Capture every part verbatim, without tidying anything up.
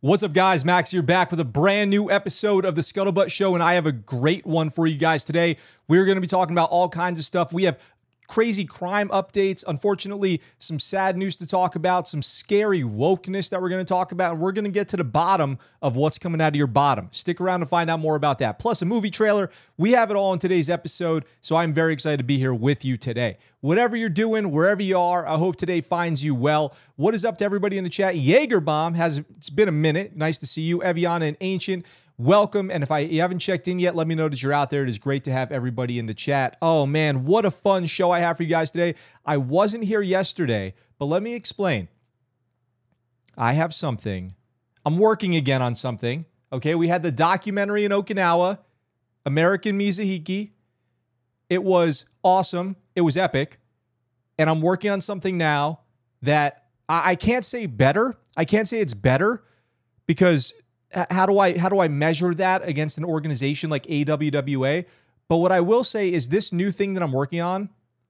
What's up, guys? Max here, back with a brand new episode of the Scuttlebutt Show, and I have a great one for you guys today. We're going to be talking about all kinds of stuff. We have crazy crime updates, unfortunately, some sad news to talk about, some scary wokeness that we're going to talk about, and we're going to get to the bottom of what's coming out of your bottom. Stick around to find out more about that. Plus a movie trailer. We have it all in today's episode, so I'm very excited to be here with you today. Whatever you're doing, wherever you are, I hope today finds you well. What is up to everybody in the chat? Jaegerbomb has, it's been a minute. Nice to see you. Eviana and Ancient, welcome. And if I you haven't checked in yet, let me know that you're out there. It is great to have everybody in the chat. Oh man, what a fun show I have for you guys today. I wasn't here yesterday, but let me explain. I have something. I'm working again on something. Okay, we had the documentary in Okinawa, American Mizuhiki. It was awesome. It was epic. And I'm working on something now that I, I can't say better. I can't say it's better because How do I how do I measure that against an organization like A W W A? But what I will say is this new thing that I'm working on,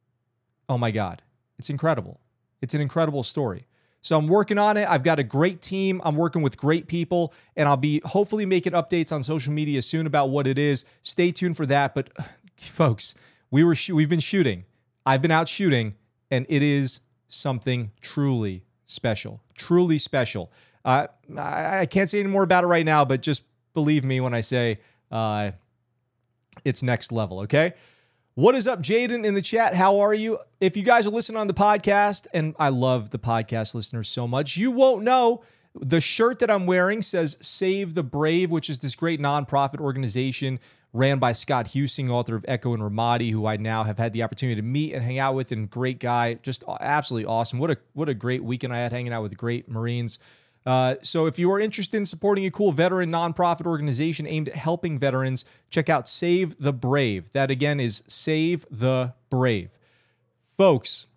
oh my God, it's incredible. It's an incredible story. So I'm working on it. I've got a great team. I'm working with great people, and I'll be hopefully making updates on social media soon about what it is. Stay tuned for that. But folks, we were sh- we've been shooting. I've been out shooting, and it is something truly special. Truly special. Uh, I, I can't say any more about it right now, but just believe me when I say uh, it's next level, okay? What is up, Jaden in the chat? How are you? If you guys are listening on the podcast, and I love the podcast listeners so much, you won't know the shirt that I'm wearing says Save the Brave, which is this great nonprofit organization ran by Scott Husing, author of Echo and Ramadi, who I now have had the opportunity to meet and hang out with, and great guy, just absolutely awesome. What a what a great weekend I had hanging out with great Marines. Uh, so if you are interested in supporting a cool veteran nonprofit organization aimed at helping veterans, check out Save the Brave. That again is Save the Brave. Folks,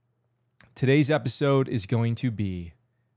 today's episode is going to be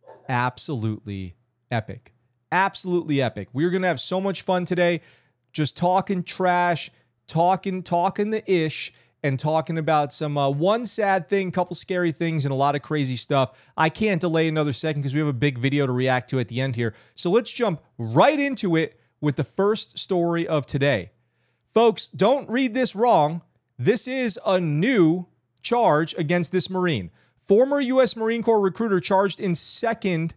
absolutely epic. Absolutely epic. We're going to have so much fun today, just talking trash, talking, talking the ish, and talking about some uh, one sad thing, couple scary things, and a lot of crazy stuff. I can't delay another second because we have a big video to react to at the end here. So let's jump right into it with the first story of today. Folks, don't read this wrong. This is a new charge against this Marine. Former U S Marine Corps recruiter charged in second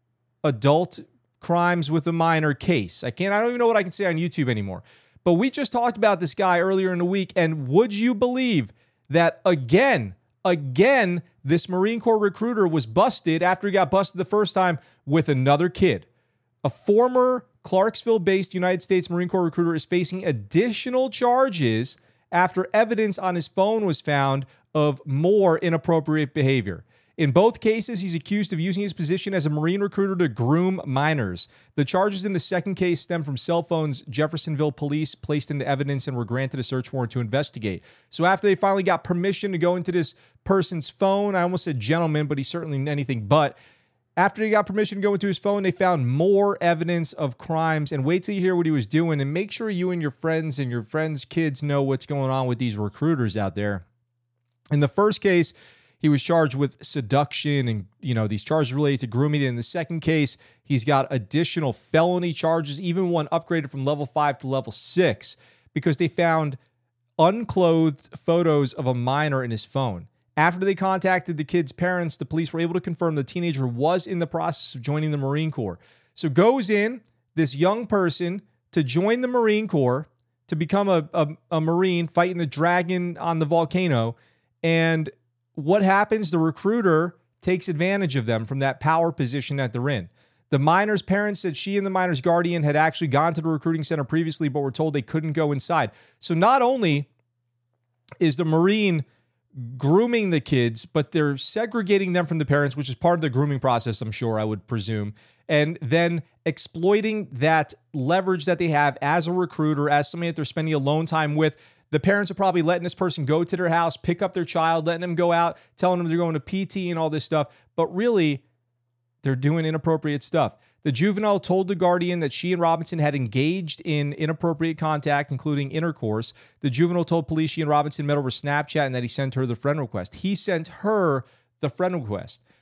adult crimes with a minor case. I can't, I don't even know what I can say on YouTube anymore. But we just talked about this guy earlier in the week, and would you believe that again, again, this Marine Corps recruiter was busted after he got busted the first time with another kid. A former Clarksville-based United States Marine Corps recruiter is facing additional charges after evidence on his phone was found of more inappropriate behavior. In both cases, he's accused of using his position as a Marine recruiter to groom minors. The charges in the second case stem from cell phones Jeffersonville police placed into evidence and were granted a search warrant to investigate. So after they finally got permission to go into this person's phone, I almost said gentleman, but he's certainly anything but. After he got permission to go into his phone, they found more evidence of crimes. And wait till you hear what he was doing, and make sure you and your friends and your friends' kids know what's going on with these recruiters out there. In the first case, he was charged with seduction and, you know, these charges related to grooming. In the second case, he's got additional felony charges, even one upgraded from level five to level six, because they found unclothed photos of a minor in his phone. After they contacted the kid's parents, the police were able to confirm the teenager was in the process of joining the Marine Corps. So goes in, this young person, to join the Marine Corps, to become a, a, a Marine fighting the dragon on the volcano, and what happens? The recruiter takes advantage of them from that power position that they're in. The minor's parents said she and the minor's guardian had actually gone to the recruiting center previously, but were told they couldn't go inside. So not only is the Marine grooming the kids, but they're segregating them from the parents, which is part of the grooming process, I'm sure, I would presume, and then exploiting that leverage that they have as a recruiter, as somebody that they're spending alone time with. The parents are probably letting this person go to their house, pick up their child, letting them go out, telling them they're going to P T and all this stuff. But really, they're doing inappropriate stuff. The juvenile told the guardian that she and Robinson had engaged in inappropriate contact, including intercourse. The juvenile told police she and Robinson met over Snapchat and that he sent her the friend request. He sent her the friend request.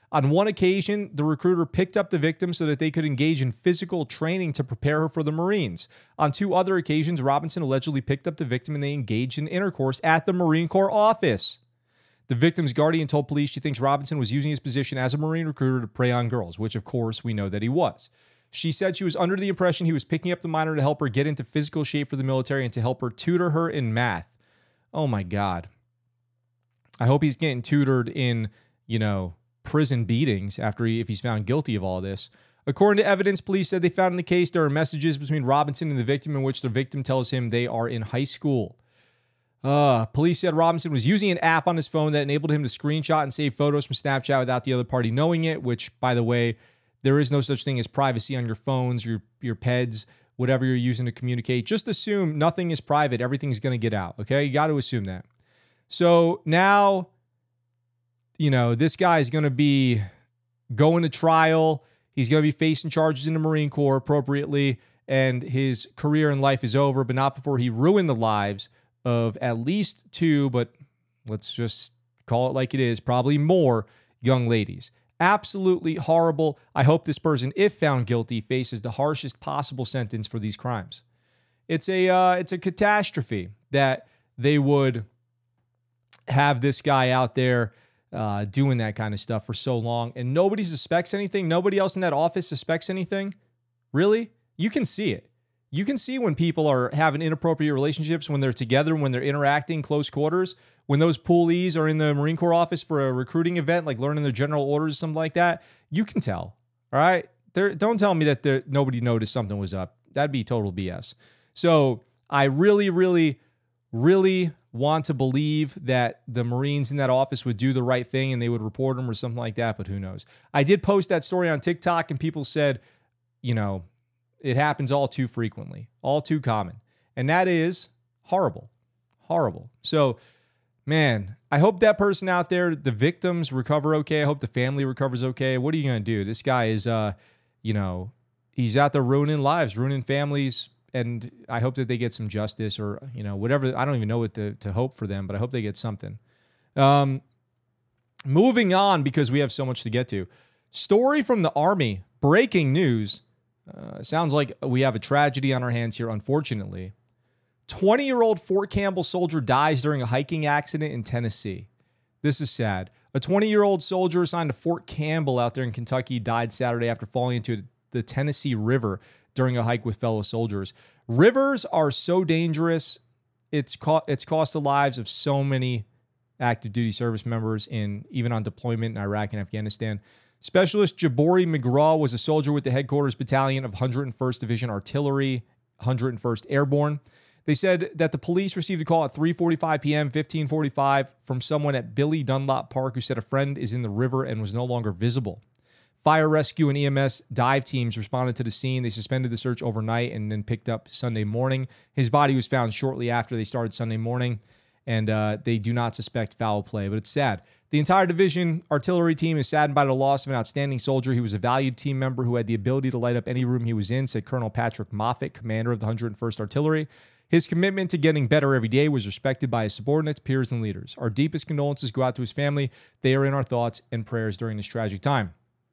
On one occasion, the recruiter picked up the victim so that they could engage in physical training to prepare her for the Marines. On two other occasions, Robinson allegedly picked up the victim and they engaged in intercourse at the Marine Corps office. The victim's guardian told police she thinks Robinson was using his position as a Marine recruiter to prey on girls, which of course we know that he was. She said she was under the impression he was picking up the minor to help her get into physical shape for the military and to help her tutor her in math. Oh my God. I hope he's getting tutored in, you know, prison beatings after he, if he's found guilty of all this. According to evidence, police said they found in the case there are messages between Robinson and the victim in which the victim tells him they are in high school. Uh, police said Robinson was using an app on his phone that enabled him to screenshot and save photos from Snapchat without the other party knowing it, which, by the way, there is no such thing as privacy on your phones, your, your peds, whatever you're using to communicate. Just assume nothing is private. Everything's going to get out, okay? You got to assume that. So now, you know, this guy is going to be going to trial. He's going to be facing charges in the Marine Corps appropriately, and his career in life is over, but not before he ruined the lives of at least two, but let's just call it like it is, probably more young ladies. Absolutely horrible. I hope this person, if found guilty, faces the harshest possible sentence for these crimes. It's a uh, it's a catastrophe that they would have this guy out there uh, doing that kind of stuff for so long, and nobody suspects anything. Nobody else in that office suspects anything. Really? You can see it. You can see when people are having inappropriate relationships, when they're together, when they're interacting close quarters, when those poolees are in the Marine Corps office for a recruiting event, like learning their general orders or something like that. You can tell. All right. There, don't tell me that there, nobody noticed something was up. That'd be total B S. So I really, really, really want to believe that the Marines in that office would do the right thing and they would report them or something like that, but who knows? I did post that story on TikTok and people said, you know, it happens all too frequently, all too common. And that is horrible, horrible. So, man, I hope that person out there, the victims recover okay. I hope the family recovers okay. What are you going to do? This guy is, uh, you know, he's out there ruining lives, ruining families. And I hope that they get some justice or, you know, whatever. I don't even know what to, to hope for them, but I hope they get something. Um, moving on, because we have so much to get to. Story from the Army, breaking news. Uh, sounds like we have a tragedy on our hands here, unfortunately. twenty-year-old Fort Campbell soldier dies during a hiking accident in Tennessee. This is sad. A twenty-year-old soldier assigned to Fort Campbell out there in Kentucky died Saturday after falling into the Tennessee River during a hike with fellow soldiers. Rivers are so dangerous. It's, co- it's cost the lives of so many active duty service members, in even on deployment in Iraq and Afghanistan. Specialist Jabori McGraw was a soldier with the headquarters battalion of one hundred first Division Artillery, one hundred first Airborne. They said that the police received a call at three forty-five p.m., fifteen forty-five, from someone at Billy Dunlop Park who said a friend is in the river and was no longer visible. Fire rescue and E M S dive teams responded to the scene. They suspended the search overnight and then picked up Sunday morning. His body was found shortly after they started Sunday morning, and uh, they do not suspect foul play, but it's sad. The entire division artillery team is saddened by the loss of an outstanding soldier. He was a valued team member who had the ability to light up any room he was in, said Colonel Patrick Moffett, commander of the one hundred first Artillery. His commitment to getting better every day was respected by his subordinates, peers, and leaders. Our deepest condolences go out to his family. They are in our thoughts and prayers during this tragic time.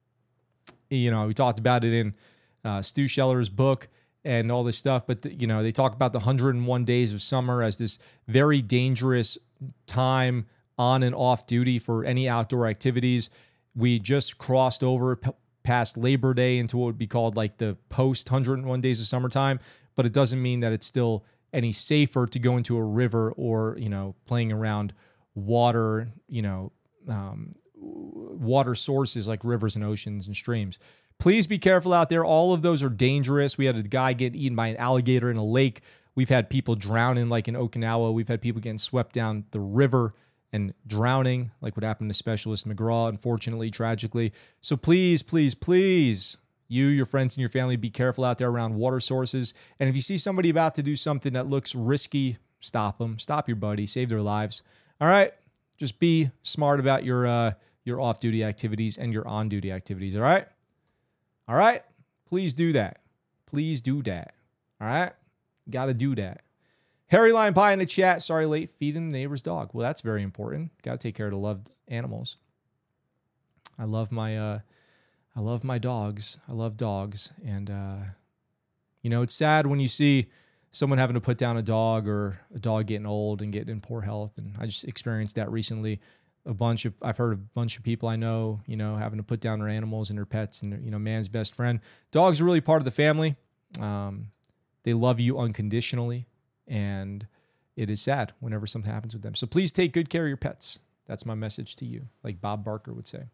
You know, we talked about it in uh, Stu Scheller's book and all this stuff, but, the, you know, they talk about the one hundred one days of summer as this very dangerous time on and off duty for any outdoor activities. We just crossed over p- past Labor Day into what would be called like the post one hundred one days of summertime, but it doesn't mean that it's still any safer to go into a river or, you know, playing around water, you know, um, water sources like rivers and oceans and streams. Please be careful out there. All of those are dangerous. We had a guy get eaten by an alligator in a lake. We've had people drowning like in Okinawa. We've had people getting swept down the river and drowning, like what happened to Specialist McGraw, unfortunately, tragically. So please, please, please, you, your friends, and your family, be careful out there around water sources. And if you see somebody about to do something that looks risky, stop them. Stop your buddy. Save their lives. All right? Just be smart about your uh, your off-duty activities and your on-duty activities, all right? All right? Please do that. Please do that. All right? Got to do that. Harry Lion Pie in the chat. Sorry, late feeding the neighbor's dog. Well, that's very important. Got to take care of the loved animals. I love my uh, I love my dogs. I love dogs, and uh, you know, it's sad when you see someone having to put down a dog or a dog getting old and getting in poor health. And I just experienced that recently. A bunch of, I've heard a bunch of people I know, you know, having to put down their animals and their pets and, you know, man's best friend. Dogs are really part of the family. Um, they love you unconditionally. And it is sad whenever something happens with them. So please take good care of your pets. That's my message to you, like Bob Barker would say.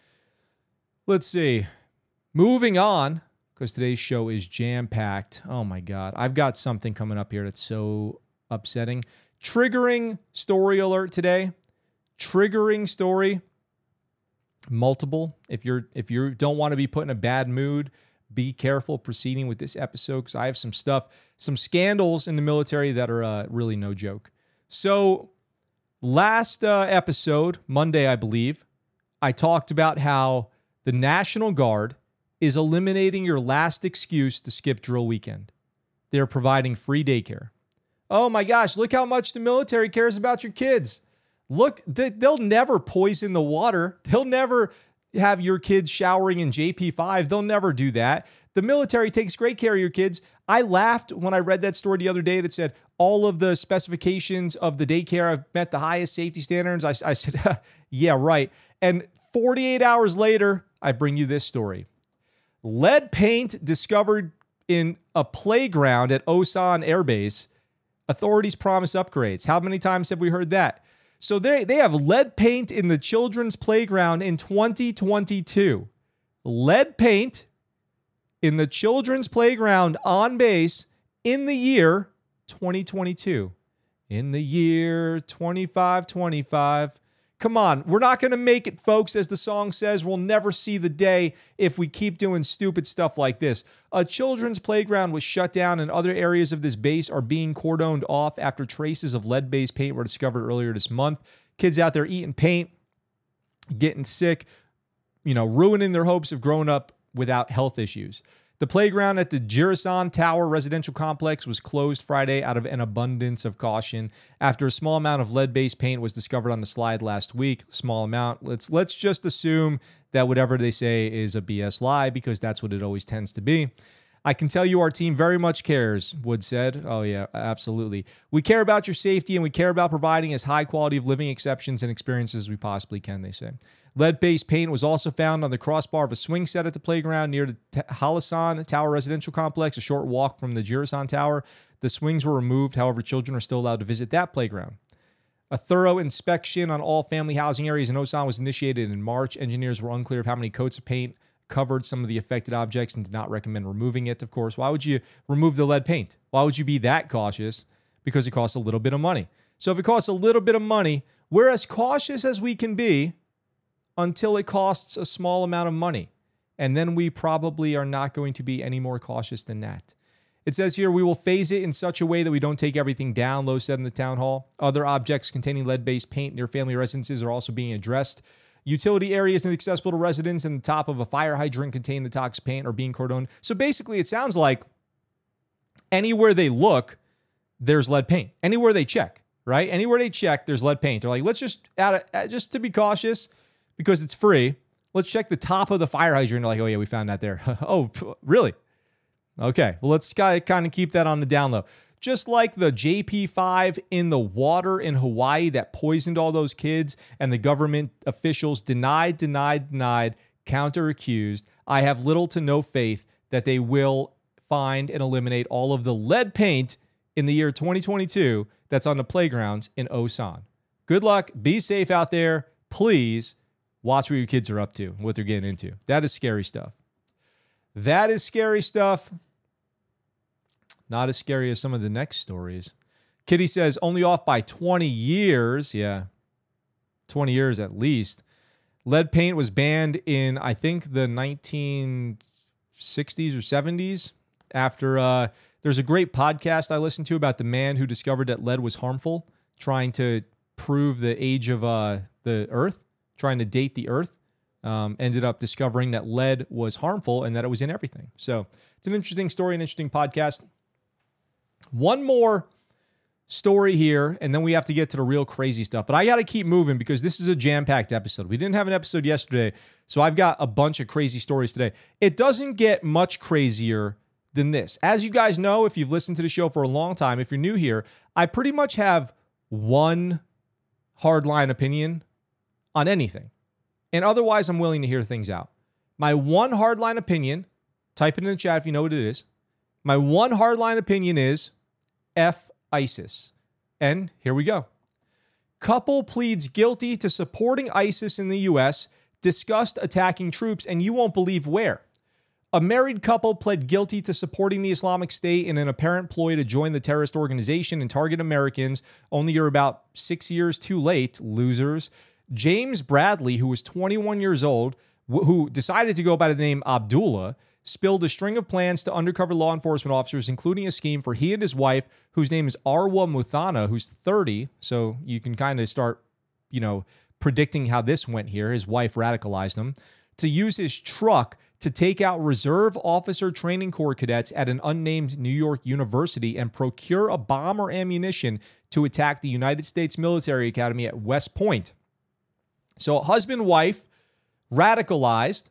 Let's see. Moving on, because today's show is jam-packed. Oh, my God. I've got something coming up here that's so upsetting. Triggering story alert today. Triggering story. Multiple. If you're if you don't want to be put in a bad mood, be careful proceeding with this episode because I have some stuff, some scandals in the military that are uh, really no joke. So last uh, episode, Monday, I believe, I talked about how the National Guard is eliminating your last excuse to skip drill weekend. They're providing free daycare. Oh my gosh, look how much the military cares about your kids. Look, they'll never poison the water. They'll never have your kids showering in J P five. They'll never do that. The military takes great care of your kids. I laughed when I read that story the other day that said all of the specifications of the daycare have met the highest safety standards. I, I said, yeah, right. And forty-eight hours later, I bring you this story. Lead paint discovered in a playground at Osan Air Base. Authorities promise upgrades. How many times have we heard that? So they they have lead paint in the children's playground in twenty twenty-two. Lead paint in the children's playground on base in the year twenty twenty-two. In the year twenty-five twenty-five. Come on, we're not going to make it, folks. As the song says, we'll never see the day if we keep doing stupid stuff like this. A children's playground was shut down and other areas of this base are being cordoned off after traces of lead-based paint were discovered earlier this month. Kids out there eating paint, getting sick, you know, ruining their hopes of growing up without health issues. The playground at the Jirisan Tower residential complex was closed Friday out of an abundance of caution after a small amount of lead-based paint was discovered on the slide last week. Small amount. Let's let's just assume that whatever they say is a B S lie because that's what it always tends to be. I can tell you our team very much cares, Wood said. Oh, yeah, absolutely. We care about your safety and we care about providing as high quality of living exceptions and experiences as we possibly can, they say. Lead-based paint was also found on the crossbar of a swing set at the playground near the T- Halasan Tower residential complex, a short walk from the Jirisan Tower. The swings were removed. However, children are still allowed to visit that playground. A thorough inspection on all family housing areas in Osan was initiated in March. Engineers were unclear of how many coats of paint covered some of the affected objects and did not recommend removing it, of course. Why would you remove the lead paint? Why would you be that cautious? Because it costs a little bit of money. So if it costs a little bit of money, we're as cautious as we can be until it costs a small amount of money. And then we probably are not going to be any more cautious than that. It says here, we will phase it in such a way that we don't take everything down, Lowe said in the town hall. Other objects containing lead-based paint near family residences are also being addressed. Utility areas inaccessible to residents and the top of a fire hydrant containing the toxic paint are being cordoned. So basically, it sounds like anywhere they look, there's lead paint. Anywhere they check, right? Anywhere they check, there's lead paint. They're like, let's just, add a, just to be cautious, because it's free, let's check the top of the fire hydrant. They're like, oh yeah, we found that there. Oh, really? Okay, well, let's kind of keep that on the down low. Just like the J P five in the water in Hawaii that poisoned all those kids and the government officials denied, denied, denied, counter-accused, I have little to no faith that they will find and eliminate all of the lead paint in the year twenty twenty-two that's on the playgrounds in Osan. Good luck. Be safe out there. Please watch what your kids are up to, what they're getting into. That is scary stuff. That is scary stuff. Not as scary as some of the next stories. Kitty says, only off by twenty years. Yeah, twenty years at least. Lead paint was banned in, I think, the nineteen sixties or seventies. After, uh, there's a great podcast I listened to about the man who discovered that lead was harmful, trying to prove the age of uh, the Earth. Trying to date the Earth, um, ended up discovering that lead was harmful and that it was in everything. So it's an interesting story, an interesting podcast. One more story here, and then we have to get to the real crazy stuff. But I got to keep moving because this is a jam-packed episode. We didn't have an episode yesterday, so I've got a bunch of crazy stories today. It doesn't get much crazier than this. As you guys know, if you've listened to the show for a long time, if you're new here, I pretty much have one hardline opinion on anything. And otherwise, I'm willing to hear things out. My one hardline opinion, type it in the chat if you know what it is. My one hardline opinion is F ISIS. And here we go. Couple pleads guilty to supporting ISIS in the U S, discussed attacking troops, and you won't believe where. A married couple pled guilty to supporting the Islamic State in an apparent ploy to join the terrorist organization and target Americans. Only you're about six years too late, losers. James Bradley, who was twenty-one years old, wh- who decided to go by the name Abdullah, spilled a string of plans to undercover law enforcement officers, including a scheme for he and his wife, whose name is Arwa Muthana, who's thirty. So you can kind of start, you know, predicting how this went here. His wife radicalized him to use his truck to take out Reserve Officer Training Corps cadets at an unnamed New York university and procure a bomb or ammunition to attack the United States Military Academy at West Point. So husband-wife radicalized,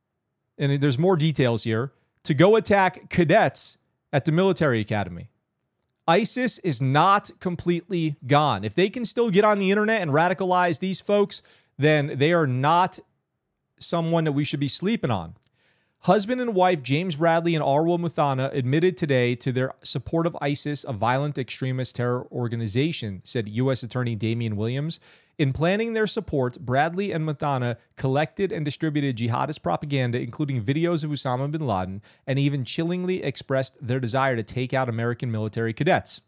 and there's more details here, to go attack cadets at the military academy. ISIS is not completely gone. If they can still get on the internet and radicalize these folks, then they are not someone that we should be sleeping on. Husband and wife James Bradley and Arwa Muthana admitted today to their support of ISIS, a violent extremist terror organization, said U S Attorney Damian Williams. In planning their support, Bradley and Muthana collected and distributed jihadist propaganda, including videos of Osama bin Laden, and even chillingly expressed their desire to take out American military cadets.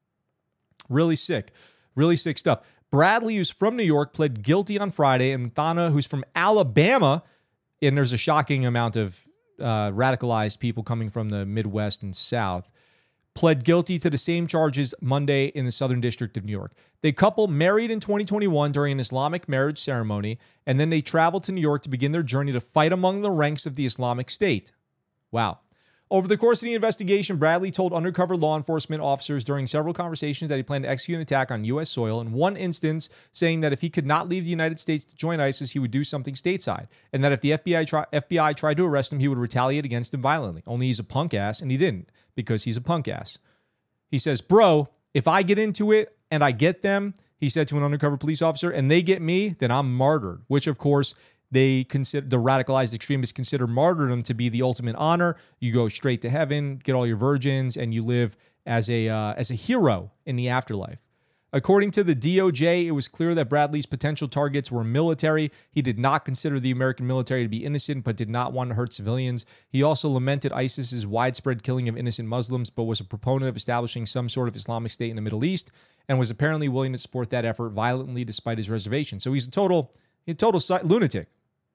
Really sick. Really sick stuff. Bradley, who's from New York, pled guilty on Friday, and Muthana, who's from Alabama, and there's a shocking amount of uh, radicalized people coming from the Midwest and South, pled guilty to the same charges Monday in the Southern District of New York. The couple married in twenty twenty-one during an Islamic marriage ceremony, and then they traveled to New York to begin their journey to fight among the ranks of the Islamic State. Wow. Over the course of the investigation, Bradley told undercover law enforcement officers during several conversations that he planned to execute an attack on U S soil, in one instance saying that if he could not leave the United States to join ISIS, he would do something stateside, and that if the F B I, try- F B I tried to arrest him, he would retaliate against him violently. Only he's a punk ass, and he didn't, because he's a punk ass. He says, bro, if I get into it and I get them, he said to an undercover police officer, and they get me, then I'm martyred, which of course they consider, the radicalized extremists consider martyrdom to be the ultimate honor. You go straight to heaven, get all your virgins, and you live as a uh, as a hero in the afterlife. According to the D O J, it was clear that Bradley's potential targets were military. He did not consider the American military to be innocent, but did not want to hurt civilians. He also lamented ISIS's widespread killing of innocent Muslims, but was a proponent of establishing some sort of Islamic State in the Middle East, and was apparently willing to support that effort violently despite his reservation. So he's a total, a total lunatic.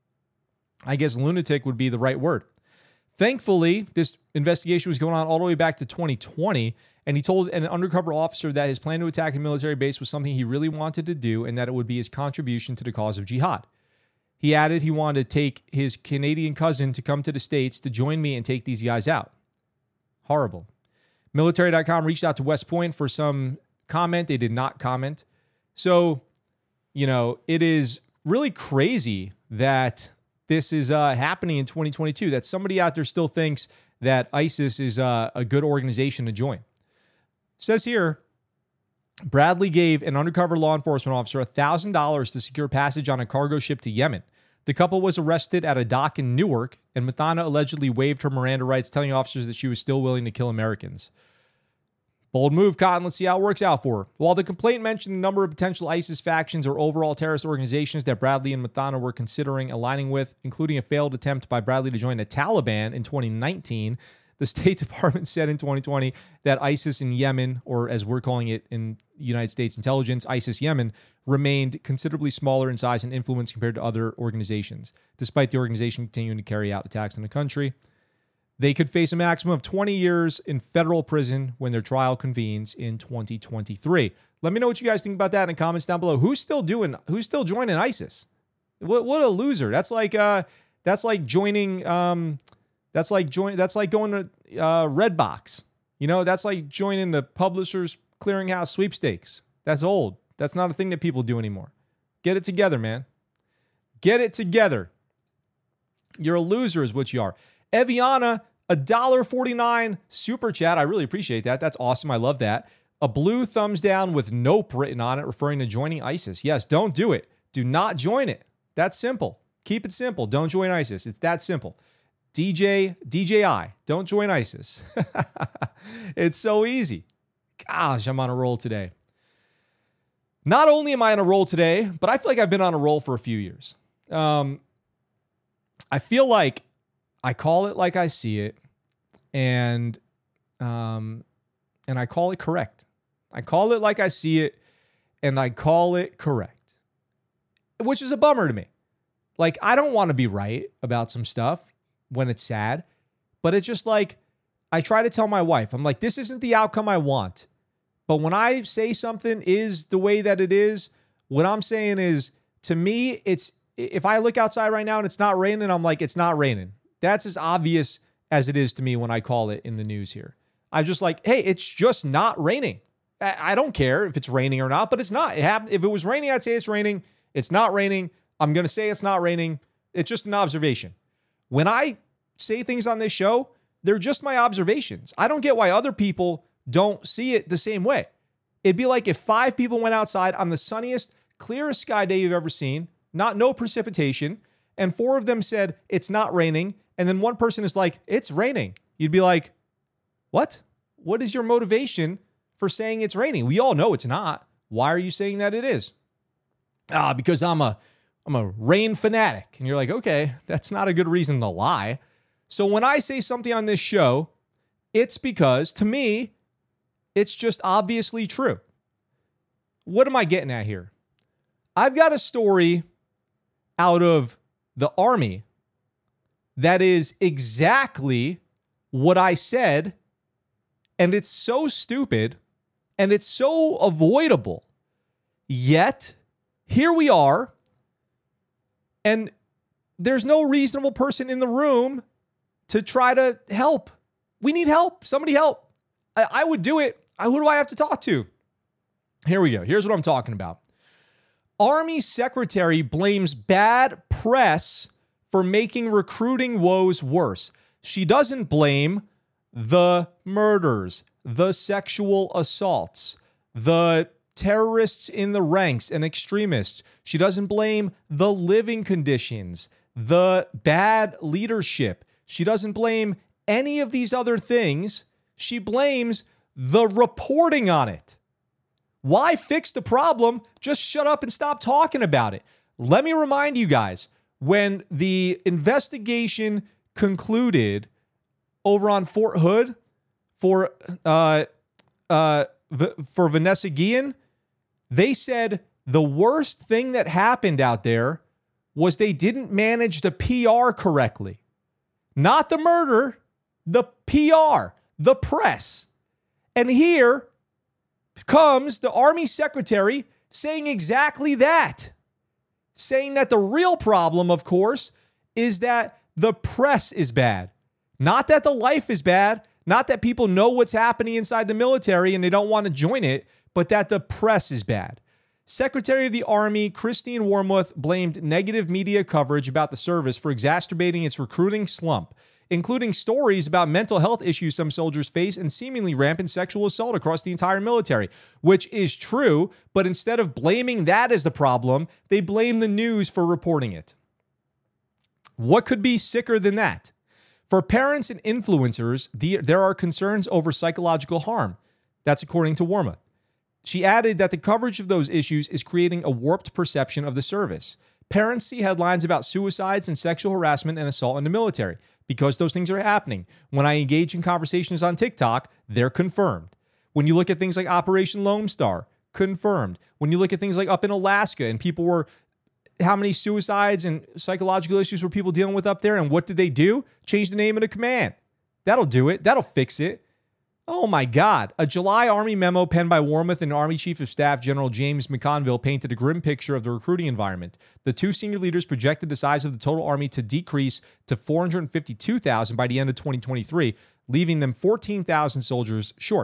I guess lunatic would be the right word. Thankfully, this investigation was going on all the way back to twenty twenty, and he told an undercover officer that his plan to attack a military base was something he really wanted to do and that it would be his contribution to the cause of jihad. He added he wanted to take his Canadian cousin to come to the States to join me and take these guys out. Horrible. Military dot com reached out to West Point for some comment. They did not comment. So, you know, it is really crazy that this is uh, happening in twenty twenty-two, that somebody out there still thinks that ISIS is uh, a good organization to join. It says here, Bradley gave an undercover law enforcement officer one thousand dollars to secure passage on a cargo ship to Yemen. The couple was arrested at a dock in Newark, and Muthana allegedly waived her Miranda rights, telling officers that she was still willing to kill Americans. Bold move, Cotton. Let's see how it works out for her. While the complaint mentioned a number of potential ISIS factions or overall terrorist organizations that Bradley and Muthana were considering aligning with, including a failed attempt by Bradley to join the Taliban in twenty nineteen, the State Department said in twenty twenty that ISIS in Yemen, or as we're calling it in United States intelligence, ISIS Yemen, remained considerably smaller in size and influence compared to other organizations, despite the organization continuing to carry out attacks in the country. They could face a maximum of twenty years in federal prison when their trial convenes in twenty twenty-three. Let me know what you guys think about that in the comments down below. Who's still doing? Who's still joining ISIS? What what a loser! That's like uh, that's like joining. Um, that's like join. That's like going to uh, Redbox. You know, that's like joining the Publishers clearinghouse sweepstakes. That's old. That's not a thing that people do anymore. Get it together, man. Get it together. You're a loser is what you are. Eviana, a one dollar forty-nine super chat. I really appreciate that. That's awesome. I love that. A blue thumbs down with nope written on it, referring to joining ISIS. Yes, don't do it. Do not join it. That's simple. Keep it simple. Don't join ISIS. It's that simple. D J, D J I, don't join ISIS. It's so easy. Gosh, I'm on a roll today. Not only am I on a roll today, but I feel like I've been on a roll for a few years. Um, I feel like I call it like I see it, and um, and I call it correct. I call it like I see it, and I call it correct, which is a bummer to me. Like, I don't want to be right about some stuff when it's sad, but it's just like, I try to tell my wife, I'm like, this isn't the outcome I want. But when I say something is the way that it is, what I'm saying is, to me, it's, if I look outside right now and it's not raining, I'm like, it's not raining. That's as obvious as it is to me when I call it in the news here. I'm just like, hey, it's just not raining. I don't care if it's raining or not, but it's not. It happened. If it was raining, I'd say it's raining. It's not raining. I'm going to say it's not raining. It's just an observation. When I say things on this show, they're just my observations. I don't get why other people don't see it the same way. It'd be like if five people went outside on the sunniest, clearest sky day you've ever seen, not no precipitation, and four of them said it's not raining, and then one person is like, it's raining. You'd be like, what? What is your motivation for saying it's raining? We all know it's not. Why are you saying that it is? Ah, because I'm a I'm a rain fanatic. And you're like, okay, that's not a good reason to lie. So when I say something on this show, it's because, to me, it's just obviously true. What am I getting at here? I've got a story out of the Army that is exactly what I said, and it's so stupid, and it's so avoidable. Yet, here we are, and there's no reasonable person in the room to try to help. We need help. Somebody help. I, I would do it. I, who do I have to talk to? Here we go. Here's what I'm talking about. Army secretary blames bad press for making recruiting woes worse. She doesn't blame the murders, the sexual assaults, the terrorists in the ranks and extremists. She doesn't blame the living conditions, the bad leadership. She doesn't blame any of these other things. She blames the reporting on it. Why fix the problem? Just shut up and stop talking about it. Let me remind you guys, when the investigation concluded over on Fort Hood for uh, uh, v- for Vanessa Guillen, they said the worst thing that happened out there was they didn't manage the P R correctly. Not the murder, the P R, the press. And here comes the Army secretary saying exactly that. Saying that the real problem, of course, is that the press is bad. Not that the life is bad, not that people know what's happening inside the military and they don't want to join it, but that the press is bad. Secretary of the Army Christine Wormuth blamed negative media coverage about the service for exacerbating its recruiting slump, including stories about mental health issues some soldiers face and seemingly rampant sexual assault across the entire military, which is true, but instead of blaming that as the problem, they blame the news for reporting it. What could be sicker than that? For parents and influencers, the, there are concerns over psychological harm. That's according to Wormuth. She added that the coverage of those issues is creating a warped perception of the service. Parents see headlines about suicides and sexual harassment and assault in the military because those things are happening. When I engage in conversations on TikTok, they're confirmed. When you look at things like Operation Lone Star, confirmed. When you look at things like up in Alaska and people were, how many suicides and psychological issues were people dealing with up there, and what did they do? Change the name of the command. That'll do it. That'll fix it. Oh my God. A July Army memo penned by Wormuth and Army Chief of Staff General James McConville painted a grim picture of the recruiting environment. The two senior leaders projected the size of the total Army to decrease to four hundred fifty-two thousand by the end of twenty twenty-three, leaving them fourteen thousand soldiers short.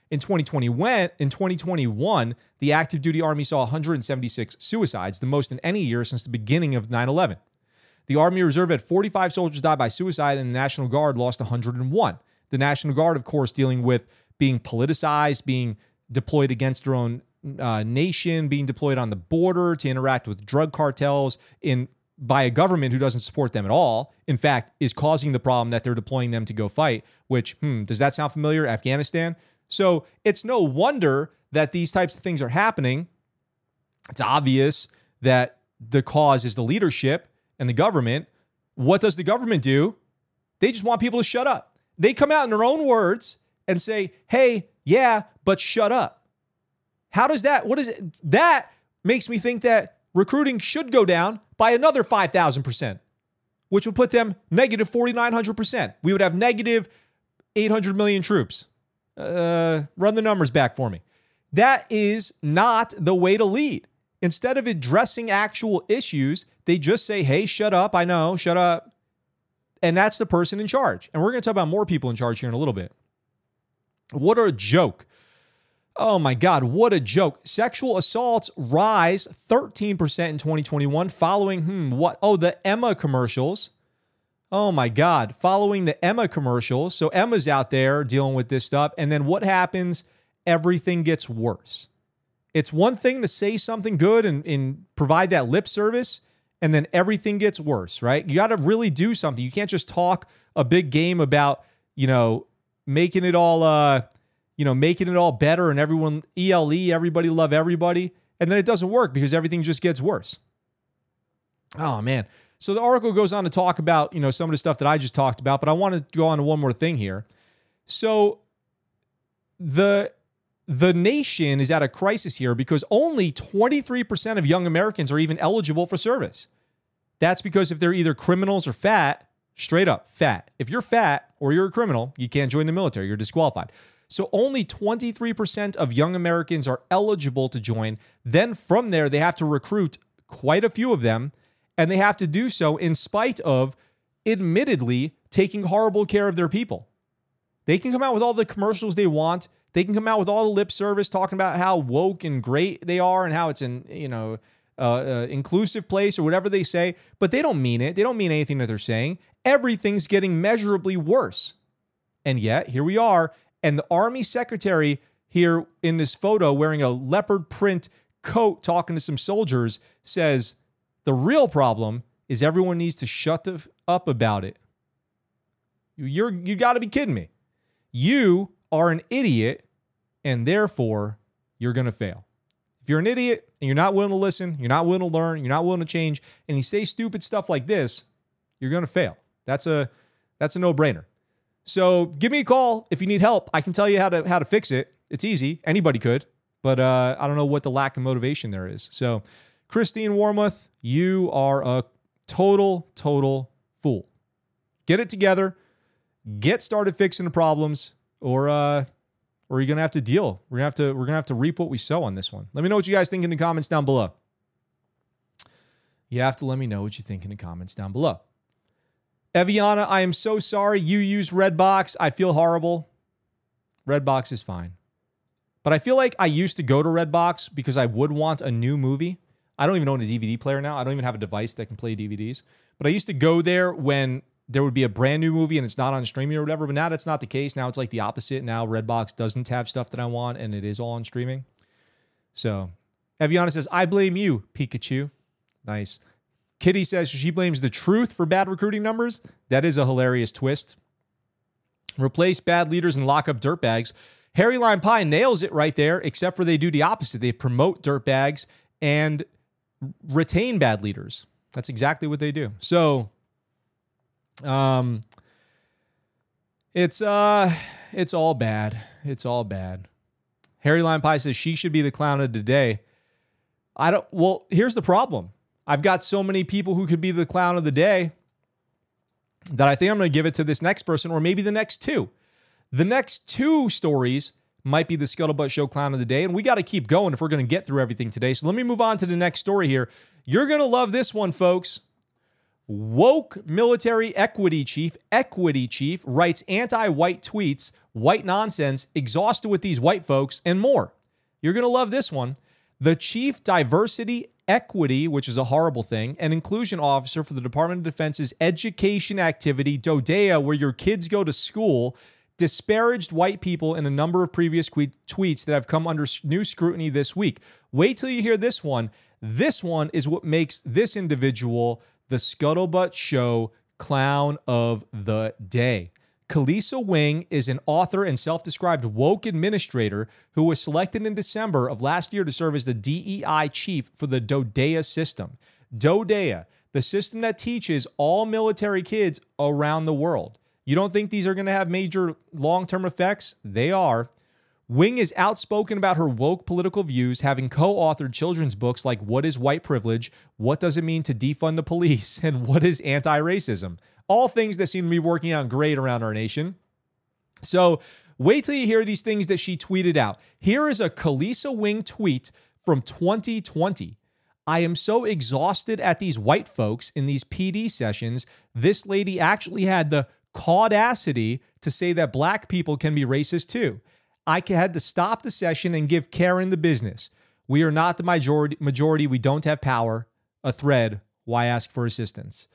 In twenty twenty, in twenty twenty-one, the active duty Army saw one hundred seventy-six suicides, the most in any year since the beginning of nine eleven. The Army Reserve had forty-five soldiers die by suicide, and the National Guard lost one hundred one. The National Guard, of course, dealing with being politicized, being deployed against their own uh, nation, being deployed on the border to interact with drug cartels in by a government who doesn't support them at all. In fact, is causing the problem that they're deploying them to go fight, which, hmm, does that sound familiar? Afghanistan? So it's no wonder that these types of things are happening. It's obvious that the cause is the leadership and the government. What does the government do? They just want people to shut up. They come out in their own words and say, hey, yeah, but shut up. How does that, what is it? That makes me think that recruiting should go down by another five thousand percent, which would put them negative forty-nine hundred percent. We would have negative eight hundred million troops. Uh, run the numbers back for me. That is not the way to lead. Instead of addressing actual issues, they just say, hey, shut up. I know, shut up. And that's the person in charge. And we're going to talk about more people in charge here in a little bit. What a joke. Oh my God, what a joke. Sexual assaults rise thirteen percent in twenty twenty-one following, hmm, what? Oh, the Emma commercials. Oh my God, following the Emma commercials. So Emma's out there dealing with this stuff. And then what happens? Everything gets worse. It's one thing to say something good and, and provide that lip service, and then everything gets worse, right? You got to really do something. You can't just talk a big game about, you know, making it all, uh, you know, making it all better and everyone, E L E, everybody love everybody. And then it doesn't work because everything just gets worse. Oh, man. So the article goes on to talk about, you know, some of the stuff that I just talked about, but I want to go on to one more thing here. So the the nation is at a crisis here because only twenty-three percent of young Americans are even eligible for service. That's because if they're either criminals or fat, straight up fat. If you're fat or you're a criminal, you can't join the military. You're disqualified. So only twenty-three percent of young Americans are eligible to join. Then from there, they have to recruit quite a few of them. And they have to do so in spite of, admittedly, taking horrible care of their people. They can come out with all the commercials they want. They can come out with all the lip service talking about how woke and great they are and how it's an, you know, uh, uh, inclusive place or whatever they say. But they don't mean it. They don't mean anything that they're saying. Everything's getting measurably worse. And yet, here we are. And the Army secretary here in this photo wearing a leopard print coat talking to some soldiers says, the real problem is everyone needs to shut the f- up about it. You're, you got to be kidding me. You are an idiot, and therefore, you're going to fail. If you're an idiot and you're not willing to listen, you're not willing to learn, you're not willing to change, and you say stupid stuff like this, you're going to fail. That's a that's a no-brainer. So give me a call if you need help. I can tell you how to how to fix it. It's easy. Anybody could. But uh, I don't know what the lack of motivation there is. So Christine Wormuth, you are a total, total fool. Get it together. Get started fixing the problems, or uh, or you're gonna have to deal. We're gonna have to we're gonna have to reap what we sow on this one. Let me know what you guys think in the comments down below. You have to let me know what you think in the comments down below. Eviana, I am so sorry you use Redbox. I feel horrible. Redbox is fine. But I feel like I used to go to Redbox because I would want a new movie. I don't even own a D V D player now. I don't even have a device that can play D V Ds. But I used to go there when there would be a brand new movie and it's not on streaming or whatever. But now that's not the case. Now it's like the opposite. Now Redbox doesn't have stuff that I want and it is all on streaming. So Eviana says, I blame you, Pikachu. Nice. Kitty says she blames the truth for bad recruiting numbers. That is a hilarious twist. Replace bad leaders and lock up dirtbags. Harry Lime Pie nails it right there, except for they do the opposite. They promote dirtbags and retain bad leaders. That's exactly what they do. So, um, it's uh, it's all bad. It's all bad. Harry Lime Pie says she should be the clown of the day. I don't. Well, here's the problem. I've got so many people who could be the clown of the day that I think I'm going to give it to this next person, or maybe the next two. The next two stories might be the Scuttlebutt Show clown of the day, and we got to keep going if we're going to get through everything today. So let me move on to the next story here. You're going to love this one, folks. Woke military equity chief, equity chief, writes anti-white tweets white nonsense, exhausted with these white folks, and more. You're going to love this one. The Chief Diversity, Equity, which is a horrible thing, and Inclusion Officer for the Department of Defense's education activity, DODEA, where your kids go to school, disparaged white people in a number of previous que- tweets that have come under new scrutiny this week. Wait till you hear this one. This one is what makes this individual the Scuttlebutt Show Clown of the Day. Kalisa Wing is an author and self-described woke administrator who was selected in December of last year to serve as the D E I chief for the DODEA system. DODEA, the system that teaches all military kids around the world. You don't think these are going to have major long-term effects? They are. Wing is outspoken about her woke political views, having co-authored children's books like What is White Privilege, What Does It Mean to Defund the Police, and What is Anti-Racism? All things that seem to be working out great around our nation. So wait till you hear these things that she tweeted out. Here is a Kalisa Wing tweet from twenty twenty. I am so exhausted at these white folks in these P D sessions. This lady actually had the caudacity to say that black people can be racist too. I had to stop the session and give Karen the business. We are not the majority. Majority. We don't have power. A thread. Why ask for assistance?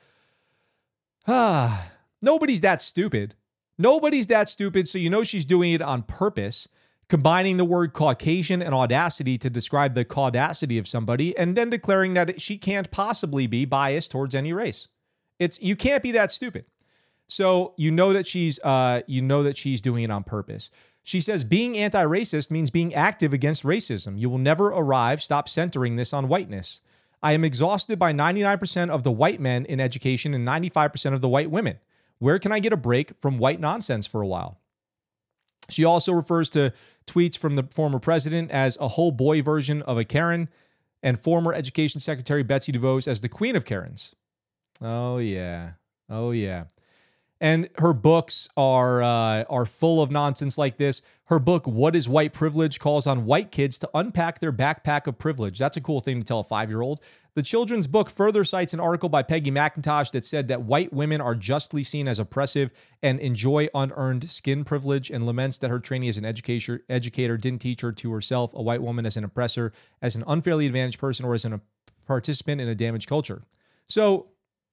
Ah, nobody's that stupid. Nobody's that stupid, so you know she's doing it on purpose, combining the word Caucasian and audacity to describe the caudacity of somebody, and then declaring that she can't possibly be biased towards any race. It's you can't be that stupid. So you know that she's uh, you know that she's doing it on purpose. She says being anti-racist means being active against racism. You will never arrive. Stop centering this on whiteness. I am exhausted by ninety-nine percent of the white men in education and ninety-five percent of the white women. Where can I get a break from white nonsense for a while? She also refers to tweets from the former president as a whole boy version of a Karen and former Education Secretary Betsy DeVos as the queen of Karens. Oh, yeah. Oh, yeah. And her books are uh, are full of nonsense like this. Her book, What is White Privilege, calls on white kids to unpack their backpack of privilege. That's a cool thing to tell a five-year-old. The children's book further cites an article by Peggy McIntosh that said that white women are justly seen as oppressive and enjoy unearned skin privilege, and laments that her training as an educator, educator didn't teach her to herself, a white woman, as an oppressor, as an unfairly advantaged person, or as an, a participant in a damaged culture. So,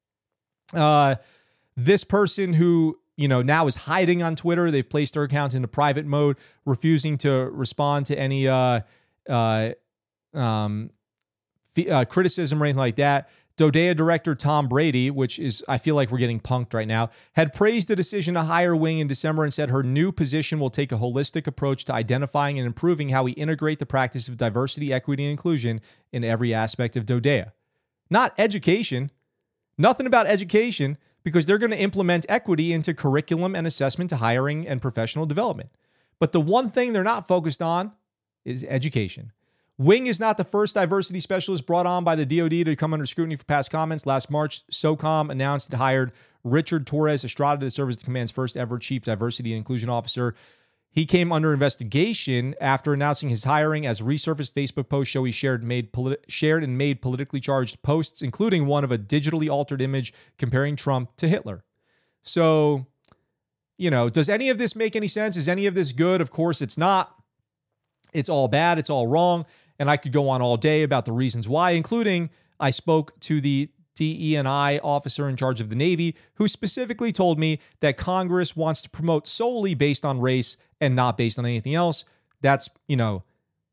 uh... this person who, you know, now is hiding on Twitter, they've placed her account into private mode, refusing to respond to any uh, uh, um, f- uh, criticism or anything like that. DODEA director Tom Brady, which is, I feel like we're getting punked right now, had praised the decision to hire Wing in December and said her new position will take a holistic approach to identifying and improving how we integrate the practice of diversity, equity, and inclusion in every aspect of DODEA. Not education. Nothing about education, because they're going to implement equity into curriculum and assessment to hiring and professional development. But the one thing they're not focused on is education. Wing is not the first diversity specialist brought on by the D O D to come under scrutiny for past comments. Last March, SOCOM announced it hired Richard Torres Estrada to serve as the command's first ever chief diversity and inclusion officer. He came under investigation after announcing his hiring, as resurfaced Facebook posts show he shared, made politi- shared and made politically charged posts, including one of a digitally altered image comparing Trump to Hitler. So, you know, does any of this make any sense? Is any of this good? Of course it's not. It's all bad. It's all wrong. And I could go on all day about the reasons why, including I spoke to the D E and I officer in charge of the Navy, who specifically told me that Congress wants to promote solely based on race and not based on anything else. That's, you know,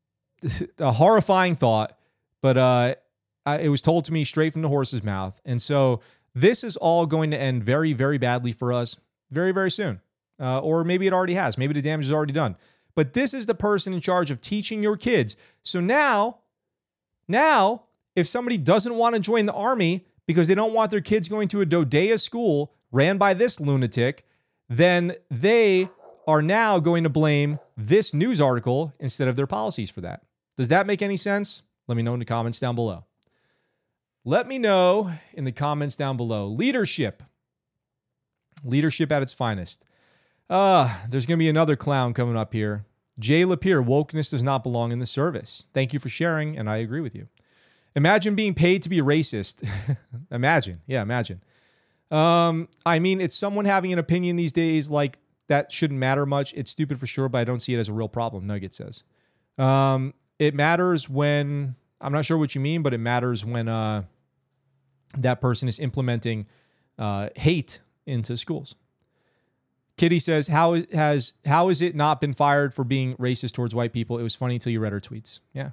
a horrifying thought, but uh, I, it was told to me straight from the horse's mouth. And so this is all going to end very, very badly for us very, very soon. Uh, or maybe it already has. Maybe the damage is already done. But this is the person in charge of teaching your kids. So now, now, if somebody doesn't want to join the Army because they don't want their kids going to a DODEA school ran by this lunatic, then they are now going to blame this news article instead of their policies for that. Does that make any sense? Let me know in the comments down below. Let me know in the comments down below. Leadership. Leadership at its finest. Uh, there's going to be another clown coming up here. Jay Lapierre, wokeness does not belong in the service. Thank you for sharing, and I agree with you. Imagine being paid to be racist. Imagine. Yeah, imagine. Um, I mean, it's someone having an opinion these days like that shouldn't matter much. It's stupid for sure, but I don't see it as a real problem, Nugget says. Um, it matters when, I'm not sure what you mean, but it matters when uh, that person is implementing uh, hate into schools. Kitty says, how has how has it not been fired for being racist towards white people? It was funny until you read her tweets. Yeah.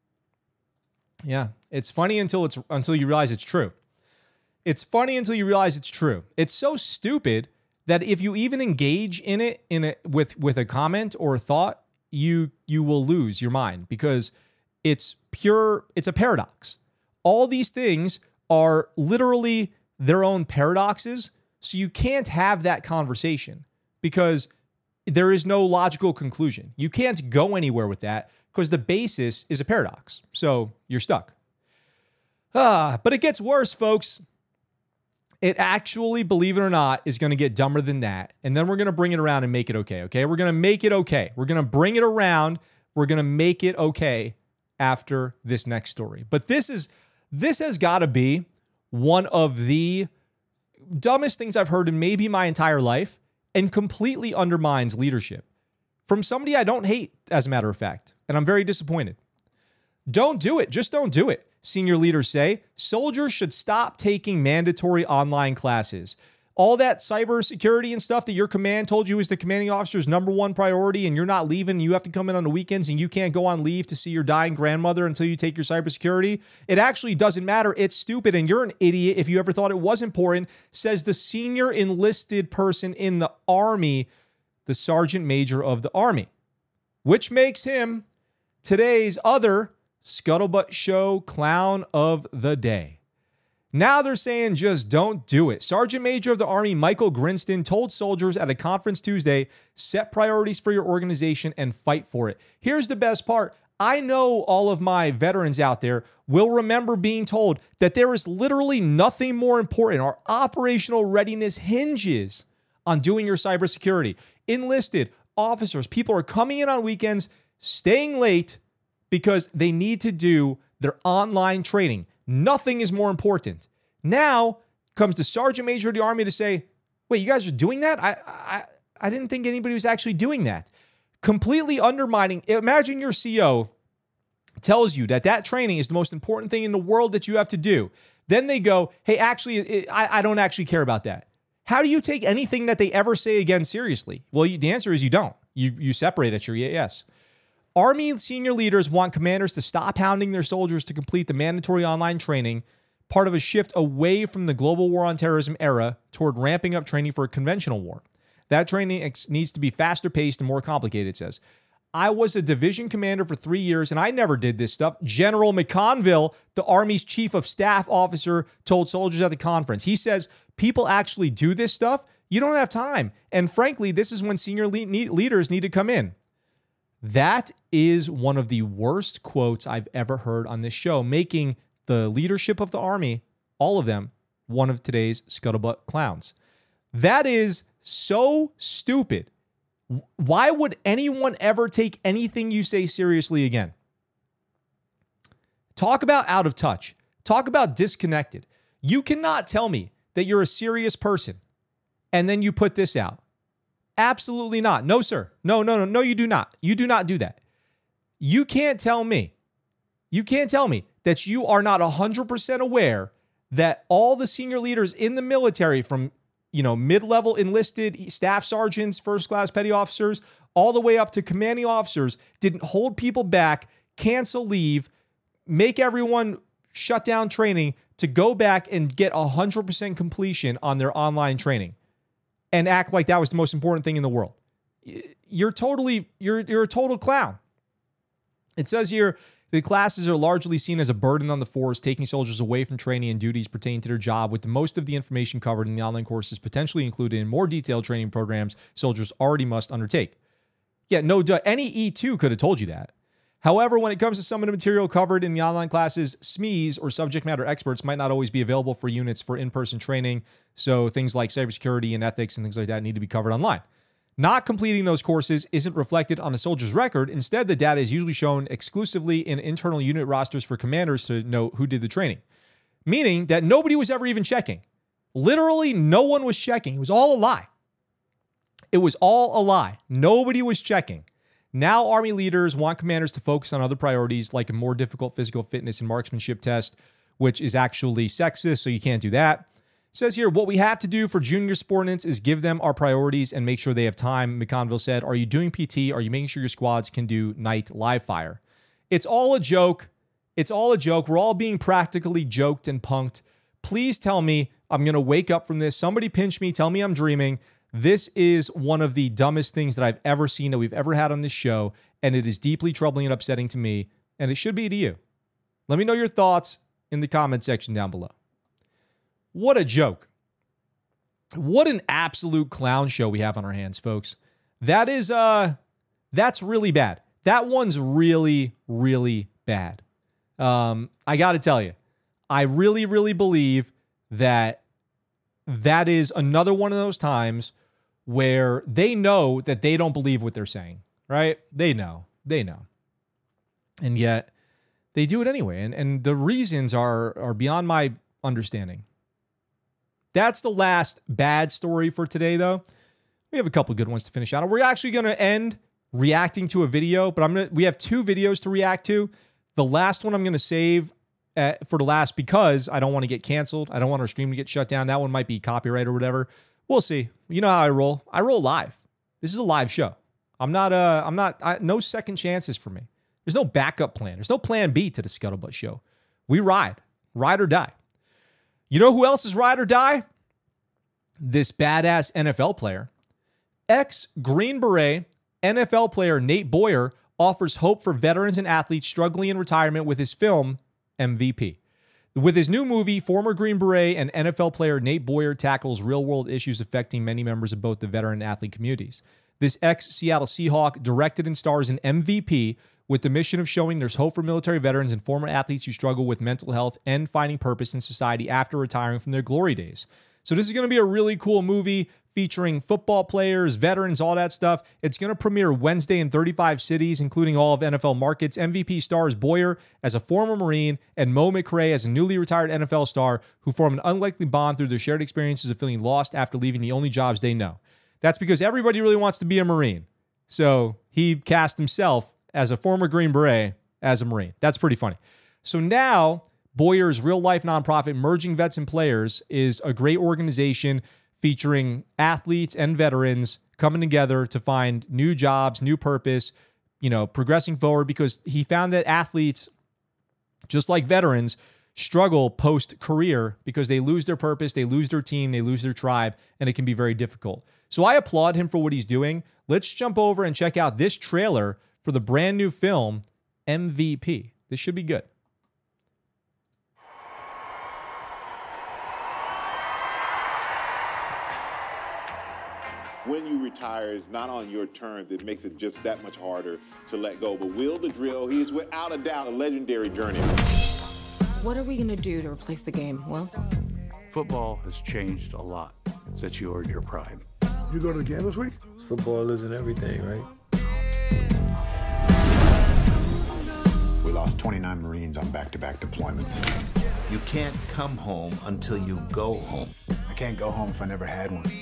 Yeah. It's funny until it's until you realize it's true. It's funny until you realize it's true. It's so stupid that if you even engage in it in a, with with a comment or a thought, you you will lose your mind because it's pure, it's a paradox. All these things are literally their own paradoxes, so you can't have that conversation because there is no logical conclusion. You can't go anywhere with that because the basis is a paradox. So you're stuck. Ah, but it gets worse, folks. It actually, believe it or not, is going to get dumber than that. And then we're going to bring it around and make it okay, okay? We're going to make it okay. We're going to bring it around. We're going to make it okay after this next story. But this is this has got to be one of the dumbest things I've heard in maybe my entire life and completely undermines leadership from somebody I don't hate, as a matter of fact. And I'm very disappointed. Don't do it. Just don't do it. Senior leaders say soldiers should stop taking mandatory online classes. All that cybersecurity and stuff that your command told you is the commanding officer's number one priority, and you're not leaving, you have to come in on the weekends, and you can't go on leave to see your dying grandmother until you take your cybersecurity. It actually doesn't matter. It's stupid, and you're an idiot if you ever thought it was important, says the senior enlisted person in the Army, the Sergeant Major of the Army, which makes him today's other Scuttlebutt Show clown of the day. Now they're saying just don't do it. Sergeant Major of the Army Michael Grinston told soldiers at a conference Tuesday, set priorities for your organization and fight for it. Here's the best part. I know all of my veterans out there will remember being told that there is literally nothing more important. Our operational readiness hinges on doing your cybersecurity. Enlisted officers, people are coming in on weekends, staying late because they need to do their online training. Nothing is more important. Now comes the Sergeant Major of the Army to say, wait, you guys are doing that? I, I, I didn't think anybody was actually doing that. Completely undermining. Imagine your C O tells you that that training is the most important thing in the world that you have to do. Then they go, hey, actually, it, I, I don't actually care about that. How do you take anything that they ever say again seriously? Well, you, the answer is you don't. You, you separate at your yes. Army senior leaders want commanders to stop hounding their soldiers to complete the mandatory online training, part of a shift away from the global war on terrorism era toward ramping up training for a conventional war. That training ex- needs to be faster paced and more complicated, it says. I was a division commander for three years, and I never did this stuff. General McConville, the Army's chief of staff officer, told soldiers at the conference. He says, people actually do this stuff. You don't have time. And frankly, this is when senior le- need- leaders need to come in. That is one of the worst quotes I've ever heard on this show, making the leadership of the Army, all of them, one of today's scuttlebutt clowns. That is so stupid. Why would anyone ever take anything you say seriously again? Talk about out of touch. Talk about disconnected. You cannot tell me that you're a serious person and then you put this out. Absolutely not. No, sir. No, no, no, no, you do not. You do not do that. You can't tell me, you can't tell me that you are not one hundred percent aware that all the senior leaders in the military, from, you know, mid-level enlisted staff sergeants, first-class petty officers, all the way up to commanding officers, didn't hold people back, cancel leave, make everyone shut down training to go back and get one hundred percent completion on their online training. And act like that was the most important thing in the world. You're totally, you're you're a total clown. It says here, the classes are largely seen as a burden on the force, taking soldiers away from training and duties pertaining to their job, with the most of the information covered in the online courses potentially included in more detailed training programs soldiers already must undertake. Yeah, no duh. Any E two could have told you that. However, when it comes to some of the material covered in the online classes, S M Es, or subject matter experts, might not always be available for units for in-person training. So things like cybersecurity and ethics and things like that need to be covered online. Not completing those courses isn't reflected on a soldier's record. Instead, the data is usually shown exclusively in internal unit rosters for commanders to know who did the training. Meaning that nobody was ever even checking. Literally, no one was checking. It was all a lie. It was all a lie. Nobody was checking. Now Army leaders want commanders to focus on other priorities like a more difficult physical fitness and marksmanship test, which is actually sexist, so you can't do that. It says here, what we have to do for junior subordinates is give them our priorities and make sure they have time. McConville said, are you doing P T? Are you making sure your squads can do night live fire? It's all a joke. It's all a joke. We're all being practically joked and punked. Please tell me I'm going to wake up from this. Somebody pinch me. Tell me I'm dreaming. This is one of the dumbest things that I've ever seen, that we've ever had on this show, and it is deeply troubling and upsetting to me, and it should be to you. Let me know your thoughts in the comment section down below. What a joke. What an absolute clown show we have on our hands, folks. That is, uh, that's really bad. That one's really, really bad. Um, I got to tell you, I really, really believe that that is another one of those times where they know that they don't believe what they're saying, right? They know, they know. And yet they do it anyway. And, and the reasons are, are beyond my understanding. That's the last bad story for today, though. We have a couple good ones to finish out. We're actually going to end reacting to a video, but I'm gonna, we have two videos to react to. The last one I'm going to save at, for the last because I don't want to get canceled. I don't want our stream to get shut down. That one might be copyright or whatever. We'll see. You know how I roll. I roll live. This is a live show. I'm not, uh, I'm not, I, no second chances for me. There's no backup plan. There's no plan B to the Scuttlebutt Show. We ride. Ride or die. You know who else is ride or die? This badass N F L player. Ex-Green Beret N F L player Nate Boyer offers hope for veterans and athletes struggling in retirement with his film, M V P. With his new movie, former Green Beret and N F L player Nate Boyer tackles real-world issues affecting many members of both the veteran and athlete communities. This ex-Seattle Seahawk directed and stars in M V P with the mission of showing there's hope for military veterans and former athletes who struggle with mental health and finding purpose in society after retiring from their glory days. So this is going to be a really cool movie featuring football players, veterans, all that stuff. It's going to premiere Wednesday in thirty-five cities, including all of N F L markets. M V P stars Boyer as a former Marine and Mo McRae as a newly retired N F L star who form an unlikely bond through their shared experiences of feeling lost after leaving the only jobs they know. That's because everybody really wants to be a Marine. So he cast himself as a former Green Beret as a Marine. That's pretty funny. So now Boyer's real-life nonprofit, Merging Vets and Players, is a great organization featuring athletes and veterans coming together to find new jobs, new purpose, you know, progressing forward, because he found that athletes, just like veterans, struggle post-career because they lose their purpose, they lose their team, they lose their tribe, and it can be very difficult. So I applaud him for what he's doing. Let's jump over and check out this trailer for the brand new film, M V P. This should be good. When you retire, it's not on your terms. It makes it just that much harder to let go. But Will the Drill, he is without a doubt a legendary journey. What are we going to do to replace the game, Will? Football has changed a lot since you earned your prime. You go to the game this week? Football isn't everything, right? We lost twenty-nine Marines on back-to-back deployments. You can't come home until you go home. I can't go home if I never had one.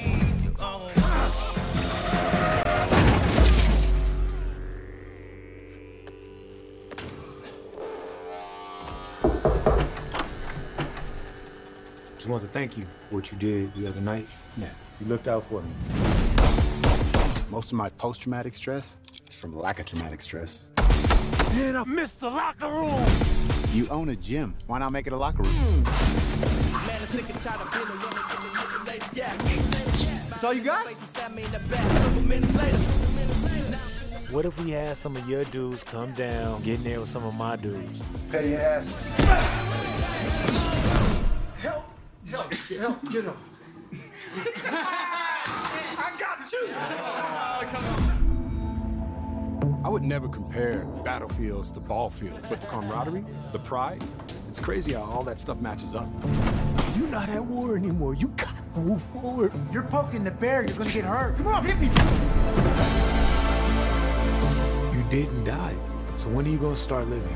Just want to thank you for what you did the other night. Yeah. You looked out for me. Most of my post-traumatic stress is from lack of traumatic stress. And I missed the locker room! You own a gym. Why not make it a locker room? That's all you got? What if we had some of your dudes come down, get in there with some of my dudes? Pay your asses. Help! Help! Help! Get up! I got you! Oh, come on. I would never compare battlefields to ball fields, but the camaraderie, the pride, it's crazy how all that stuff matches up. You're not at war anymore. You gotta move forward. You're poking the bear. You're gonna get hurt. Come on, hit me. You didn't die. So when are you gonna start living?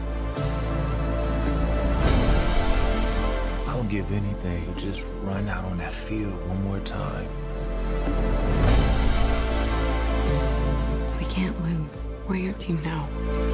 I would give anything to just run out on that field one more time. can't lose. We're your team now.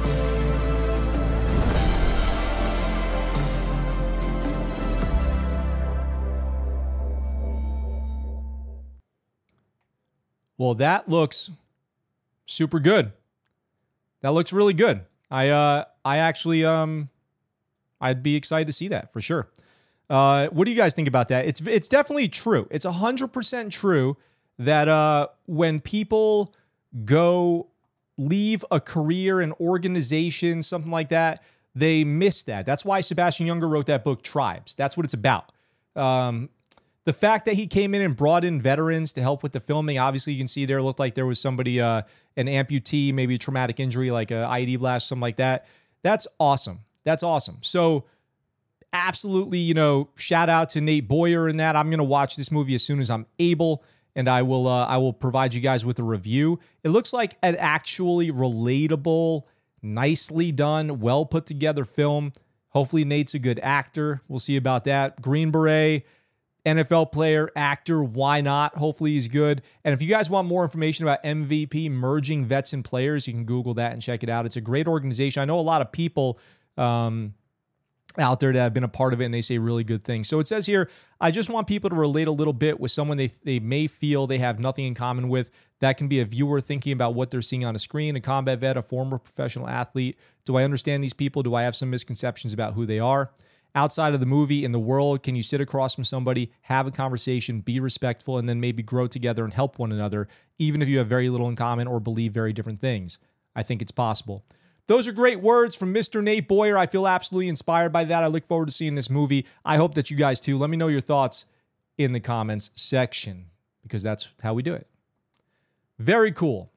Well, that looks super good. That looks really good. I uh I actually um I'd be excited to see that for sure. Uh, what do you guys think about that? It's it's definitely true. It's one hundred percent true that uh when people go leave a career, an organization, something like that, they miss that. That's why Sebastian Junger wrote that book, Tribes. That's what it's about. Um, the fact that he came in and brought in veterans to help with the filming, obviously you can see there looked like there was somebody, uh, an amputee, maybe a traumatic injury like a I E D blast, something like that. That's awesome. That's awesome. So absolutely, you know, shout out to Nate Boyer in that. I'm going to watch this movie as soon as I'm able, and I will uh, I will provide you guys with a review. It looks like an actually relatable, nicely done, well put together film. Hopefully Nate's a good actor. We'll see about that. Green Beret, N F L player, actor, why not? Hopefully he's good. And if you guys want more information about M V P, merging vets and players, you can Google that and check it out. It's a great organization. I know a lot of people um, out there that have been a part of it, and they say really good things. So it says here, I just want people to relate a little bit with someone they, they may feel they have nothing in common with. That can be a viewer thinking about what they're seeing on a screen, a combat vet, a former professional athlete. Do I understand these people? Do I have some misconceptions about who they are? Outside of the movie, in the world, can you sit across from somebody, have a conversation, be respectful, and then maybe grow together and help one another, even if you have very little in common or believe very different things? I think it's possible. Those are great words from Mister Nate Boyer. I feel absolutely inspired by that. I look forward to seeing this movie. I hope that you guys too. Let me know your thoughts in the comments section, because that's how we do it. Very cool.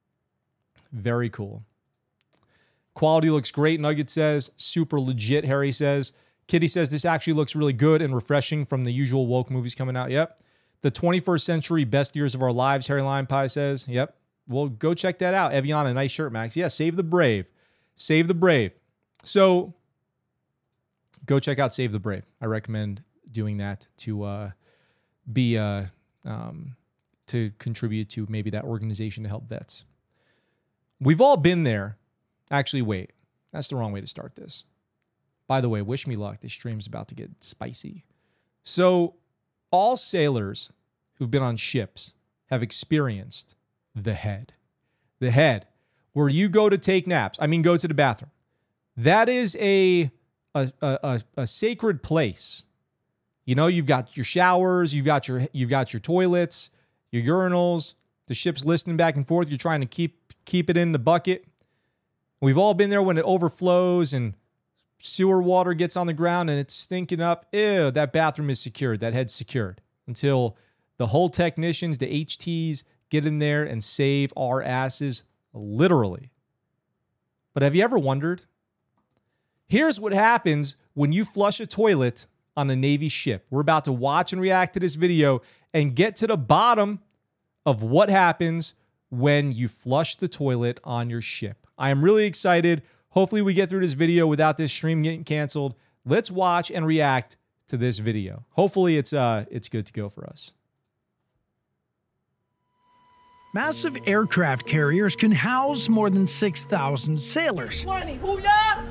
Very cool. Quality looks great, Nugget says. Super legit, Harry says. Kitty says, this actually looks really good and refreshing from the usual woke movies coming out. Yep. The twenty-first century best years of our lives, Harry Lime Pie says. Yep. Well, go check that out. Eviana, nice shirt, Max. Yeah, Save the Brave. Save the Brave. So go check out Save the Brave. I recommend doing that to uh, be uh, um, to contribute to maybe that organization to help vets. We've all been there. Actually, wait. That's the wrong way to start this. By the way, wish me luck. This stream's about to get spicy. So all sailors who've been on ships have experienced the head. The head. Where you go to take naps. I mean, go to the bathroom. That is a, a, a, a sacred place. You know, you've got your showers, you've got your you've got your toilets, your urinals, the ship's listening back and forth. You're trying to keep keep it in the bucket. We've all been there when it overflows and sewer water gets on the ground and it's stinking up. Ew, that bathroom is secured. That head's secured until the whole technicians, the H Ts, get in there and save our asses, literally. But have you ever wondered? Here's what happens when you flush a toilet on a Navy ship. We're about to watch and react to this video and get to the bottom of what happens when you flush the toilet on your ship. I am really excited. Hopefully we get through this video without this stream getting canceled. Let's watch and react to this video. Hopefully it's uh it's good to go for us. Massive aircraft carriers can house more than six thousand sailors. Hoo-yah!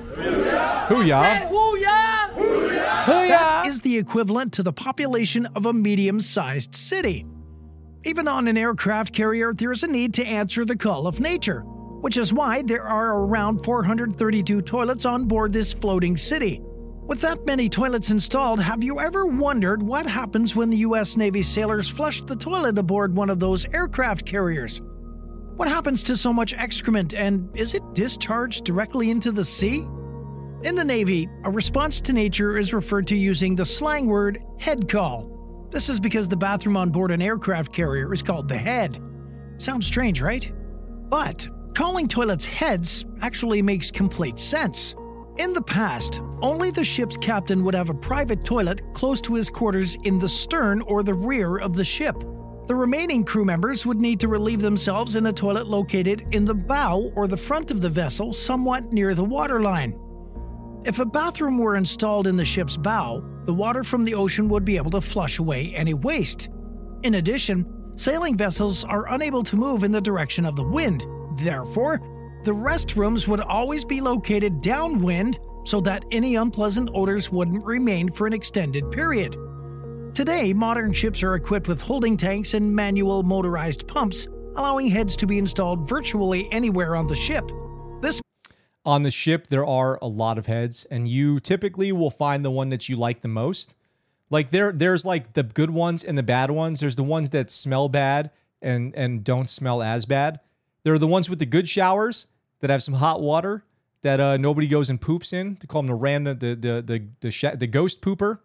That is the equivalent to the population of a medium-sized city. Even on an aircraft carrier, there is a need to answer the call of nature, which is why there are around four hundred thirty-two toilets on board this floating city. With that many toilets installed, have you ever wondered what happens when the U S Navy sailors flush the toilet aboard one of those aircraft carriers? What happens to so much excrement, and is it discharged directly into the sea? In the Navy, a response to nature is referred to using the slang word head call. This is because the bathroom on board an aircraft carrier is called the head. Sounds strange, right? But calling toilets heads actually makes complete sense. In the past, only the ship's captain would have a private toilet close to his quarters in the stern or the rear of the ship. The remaining crew members would need to relieve themselves in a toilet located in the bow or the front of the vessel, somewhat near the waterline. If a bathroom were installed in the ship's bow, the water from the ocean would be able to flush away any waste. In addition, sailing vessels are unable to move in the direction of the wind, Therefore, the restrooms would always be located downwind so that any unpleasant odors wouldn't remain for an extended period. Today, modern ships are equipped with holding tanks and manual motorized pumps, allowing heads to be installed virtually anywhere on the ship. This On the ship, there are a lot of heads, and you typically will find the one that you like the most. Like there, there's like the good ones and the bad ones. There's the ones that smell bad and, and don't smell as bad. There are the ones with the good showers that have some hot water that uh, nobody goes and poops in. To call them the random, the the the the, sh- the ghost pooper.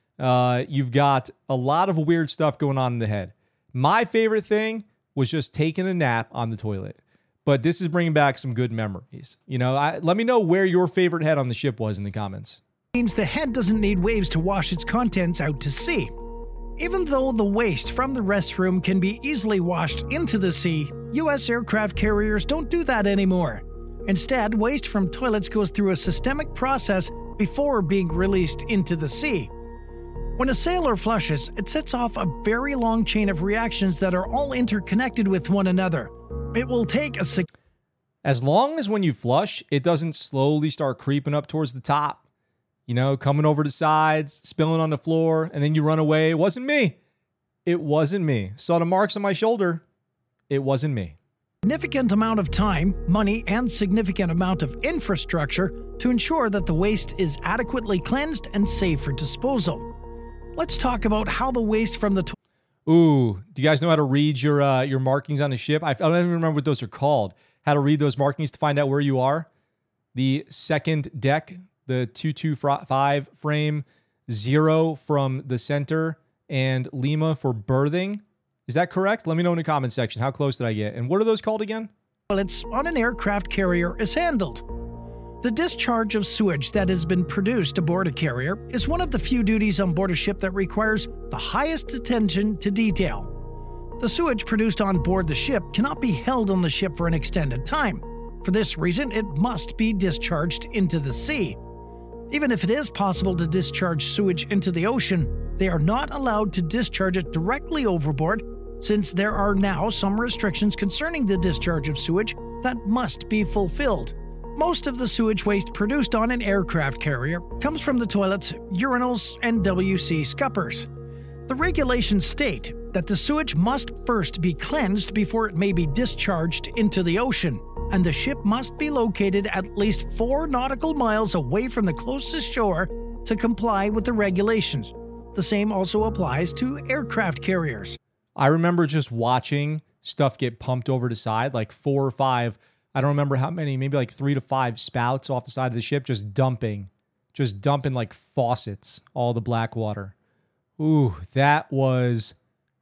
Uh, you've got a lot of weird stuff going on in the head. My favorite thing was just taking a nap on the toilet. But this is bringing back some good memories. You know, I, let me know where your favorite head on the ship was in the comments. Means the head doesn't need waves to wash its contents out to sea. Even though the waste from the restroom can be easily washed into the sea, U S aircraft carriers don't do that anymore. Instead, waste from toilets goes through a systemic process before being released into the sea. When a sailor flushes, it sets off a very long chain of reactions that are all interconnected with one another. It will take a sig- As long as when you flush, it doesn't slowly start creeping up towards the top. You know, coming over the sides, spilling on the floor, and then you run away. It wasn't me. It wasn't me. Saw the marks on my shoulder. It wasn't me. significant amount of time, money, and significant amount of infrastructure to ensure that the waste is adequately cleansed and safe for disposal. Let's talk about how the waste from the to- Ooh, do you guys know how to read your uh, your markings on a ship? I, I don't even remember what those are called. How to read those markings to find out where you are. The second deck, the two two five frame, zero from the center, and Lima for berthing. Is that correct? Let me know in the comment section. How close did I get? And what are those called again? Well, it's on an aircraft carrier is handled. The discharge of sewage that has been produced aboard a carrier is one of the few duties on board a ship that requires the highest attention to detail. The sewage produced on board the ship cannot be held on the ship for an extended time. For this reason, it must be discharged into the sea. Even if it is possible to discharge sewage into the ocean, they are not allowed to discharge it directly overboard, since there are now some restrictions concerning the discharge of sewage that must be fulfilled. Most of the sewage waste produced on an aircraft carrier comes from the toilets, urinals, and W C scuppers. The regulations state that the sewage must first be cleansed before it may be discharged into the ocean, and the ship must be located at least four nautical miles away from the closest shore to comply with the regulations. The same also applies to aircraft carriers. I remember just watching stuff get pumped over the side, like four or five, I don't remember how many, maybe like three to five spouts off the side of the ship, just dumping, just dumping like faucets, all the black water. Ooh, that was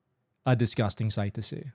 a disgusting sight to see.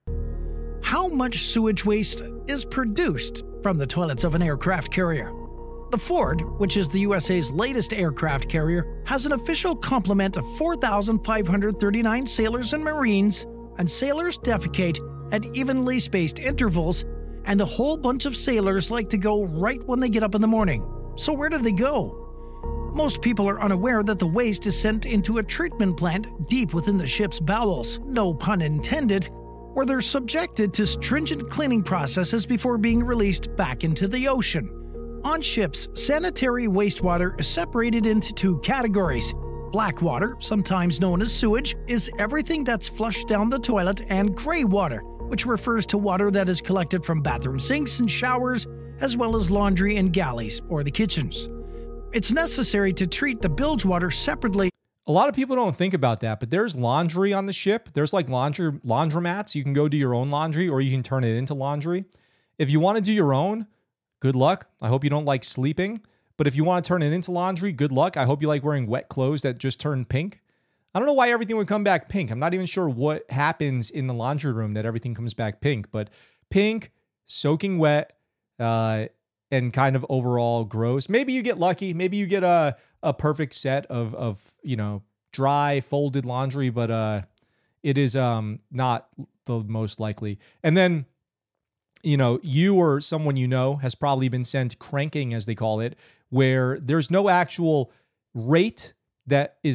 How much sewage waste is produced from the toilets of an aircraft carrier? The Ford, which is the U S A's latest aircraft carrier, has an official complement of four thousand five hundred thirty-nine sailors and Marines, and sailors defecate at evenly spaced intervals, and a whole bunch of sailors like to go right when they get up in the morning. So where do they go? Most people are unaware that the waste is sent into a treatment plant deep within the ship's bowels, no pun intended, where they're subjected to stringent cleaning processes before being released back into the ocean. On ships, sanitary wastewater is separated into two categories. Black water, sometimes known as sewage, is everything that's flushed down the toilet, and gray water, which refers to water that is collected from bathroom sinks and showers, as well as laundry and galleys, or the kitchens. It's necessary to treat the bilge water separately. A lot of people don't think about that, but there's laundry on the ship. There's like laundry laundromats. You can go do your own laundry, or you can turn it into laundry. If you want to do your own, good luck. I hope you don't like sleeping. But if you want to turn it into laundry, good luck. I hope you like wearing wet clothes that just turn pink. I don't know why everything would come back pink. I'm not even sure what happens in the laundry room that everything comes back pink. But pink, soaking wet, uh, and kind of overall gross. Maybe you get lucky. Maybe you get a, a perfect set of, of, you know, dry, folded laundry. But uh, it is um not the most likely. And then, you know, you or someone you know has probably been sent cranking, as they call it, where there's no actual rate that is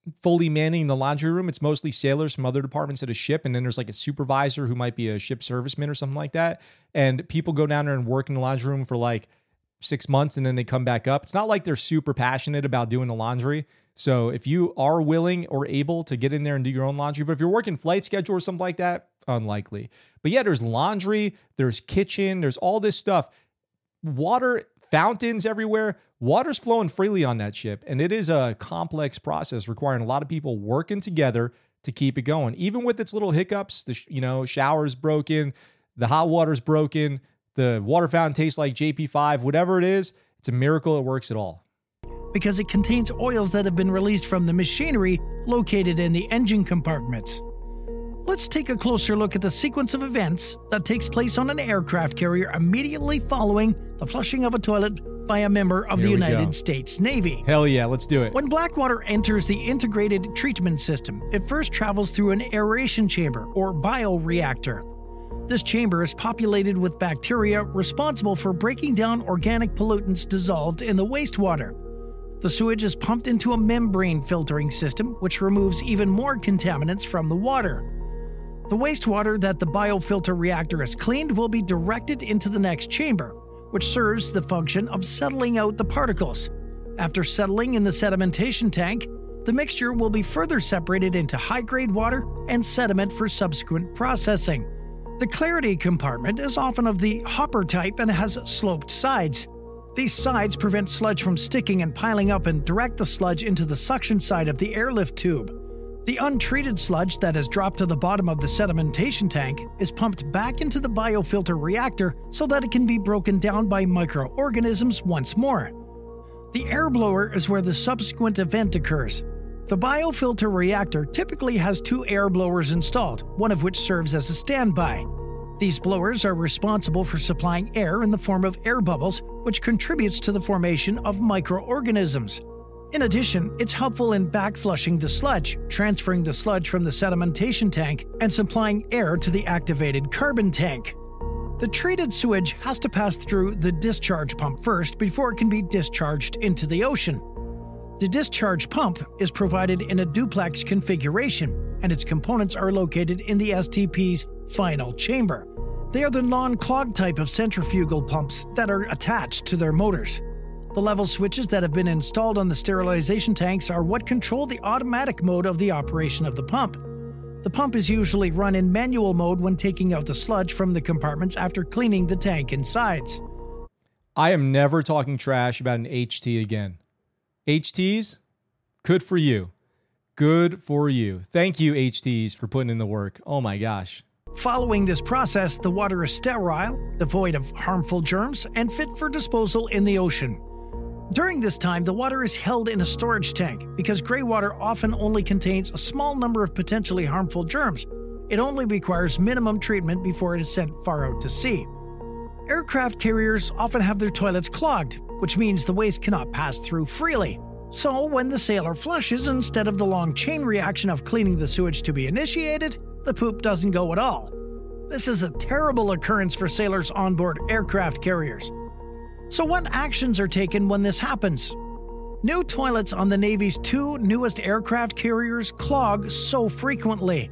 fully manning the laundry room. It's mostly sailors from other departments at a ship. And then there's like a supervisor who might be a ship serviceman or something like that. And people go down there and work in the laundry room for like six months and then they come back up. It's not like they're super passionate about doing the laundry. So if you are willing or able to get in there and do your own laundry, but if you're working flight schedule or something like that, unlikely. But yeah, there's laundry, there's kitchen, there's all this stuff. Water, fountains everywhere. Water's flowing freely on that ship. And it is a complex process requiring a lot of people working together to keep it going. Even with its little hiccups, the you know, shower's broken, the hot water's broken, the water fountain tastes like J P five, whatever it is, it's a miracle it works at all. Because it contains oils that have been released from the machinery located in the engine compartments. Let's take a closer look at the sequence of events that takes place on an aircraft carrier immediately following the flushing of a toilet by a member of Here the we United go. States Navy. Hell yeah, let's do it. When Blackwater enters the integrated treatment system, it first travels through an aeration chamber or bioreactor. This chamber is populated with bacteria responsible for breaking down organic pollutants dissolved in the wastewater. The sewage is pumped into a membrane filtering system, which removes even more contaminants from the water. The wastewater that the biofilter reactor has cleaned will be directed into the next chamber, which serves the function of settling out the particles. After settling in the sedimentation tank, the mixture will be further separated into high-grade water and sediment for subsequent processing. The clarity compartment is often of the hopper type and has sloped sides. These sides prevent sludge from sticking and piling up and direct the sludge into the suction side of the airlift tube. The untreated sludge that has dropped to the bottom of the sedimentation tank is pumped back into the biofilter reactor so that it can be broken down by microorganisms once more. The air blower is where the subsequent event occurs. The biofilter reactor typically has two air blowers installed, one of which serves as a standby. These blowers are responsible for supplying air in the form of air bubbles, which contributes to the formation of microorganisms. In addition, it's helpful in backflushing the sludge, transferring the sludge from the sedimentation tank, and supplying air to the activated carbon tank. The treated sewage has to pass through the discharge pump first before it can be discharged into the ocean. The discharge pump is provided in a duplex configuration, and its components are located in the S T P's final chamber. They are the non-clog type of centrifugal pumps that are attached to their motors. The level switches that have been installed on the sterilization tanks are what control the automatic mode of the operation of the pump. The pump is usually run in manual mode when taking out the sludge from the compartments after cleaning the tank and sides. I am never talking trash about an H T again. H Ts, good for you. Good for you. Thank you, H Ts, for putting in the work. Oh my gosh. Following this process, the water is sterile, devoid of harmful germs, and fit for disposal in the ocean. During this time, the water is held in a storage tank because gray water often only contains a small number of potentially harmful germs. It only requires minimum treatment before it is sent far out to sea. Aircraft carriers often have their toilets clogged, which means the waste cannot pass through freely. So when the sailor flushes, instead of the long chain reaction of cleaning the sewage to be initiated, the poop doesn't go at all. This is a terrible occurrence for sailors on board aircraft carriers. So what actions are taken when this happens? New toilets on the Navy's two newest aircraft carriers clog so frequently.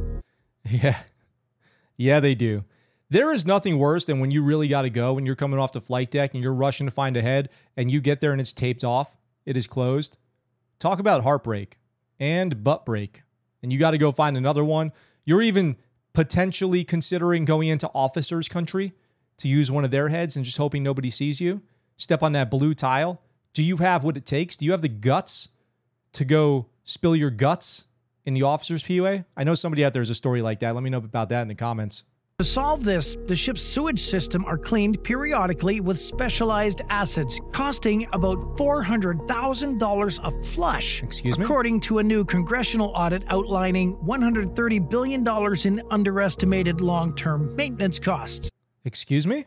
Yeah. Yeah, they do. There is nothing worse than when you really got to go and you're coming off the flight deck and you're rushing to find a head and you get there and it's taped off. It is closed. Talk about heartbreak and butt break. And you got to go find another one. You're even potentially considering going into officers' country to use one of their heads and just hoping nobody sees you. Step on that blue tile. Do you have what it takes? Do you have the guts to go spill your guts in the officers' P U A? I know somebody out there has a story like that. Let me know about that in the comments. To solve this, the ship's sewage system are cleaned periodically with specialized acids, costing about four hundred thousand dollars a flush. Excuse me? According to a new congressional audit outlining one hundred thirty billion dollars in underestimated long-term maintenance costs. Excuse me?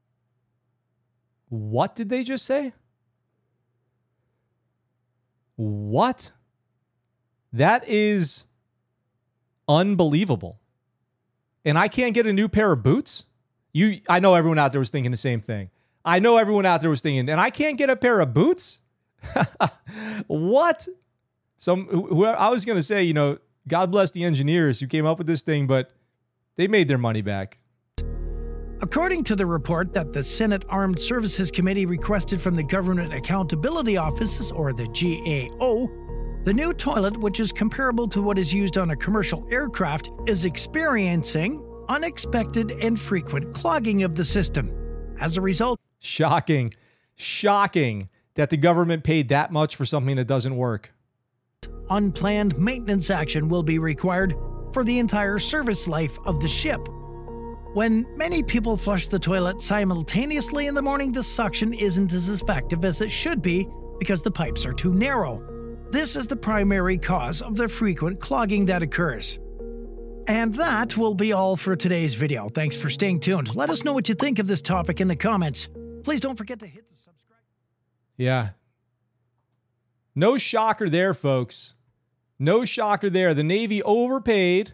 What did they just say? What? That is unbelievable. And I can't get a new pair of boots? You, I know everyone out there was thinking the same thing. I know everyone out there was thinking, and I can't get a pair of boots? What? Some who, who I was going to say, you know, God bless the engineers who came up with this thing, but they made their money back. According to the report that the Senate Armed Services Committee requested from the Government Accountability Office, or the G A O, the new toilet, which is comparable to what is used on a commercial aircraft, is experiencing unexpected and frequent clogging of the system. As a result, shocking, shocking that the government paid that much for something that doesn't work. Unplanned maintenance action will be required for the entire service life of the ship. When many people flush the toilet simultaneously in the morning, the suction isn't as effective as it should be because the pipes are too narrow. This is the primary cause of the frequent clogging that occurs. And that will be all for today's video. Thanks for staying tuned. Let us know what you think of this topic in the comments. Please don't forget to hit the subscribe. Yeah. No shocker there, folks. No shocker there. The Navy overpaid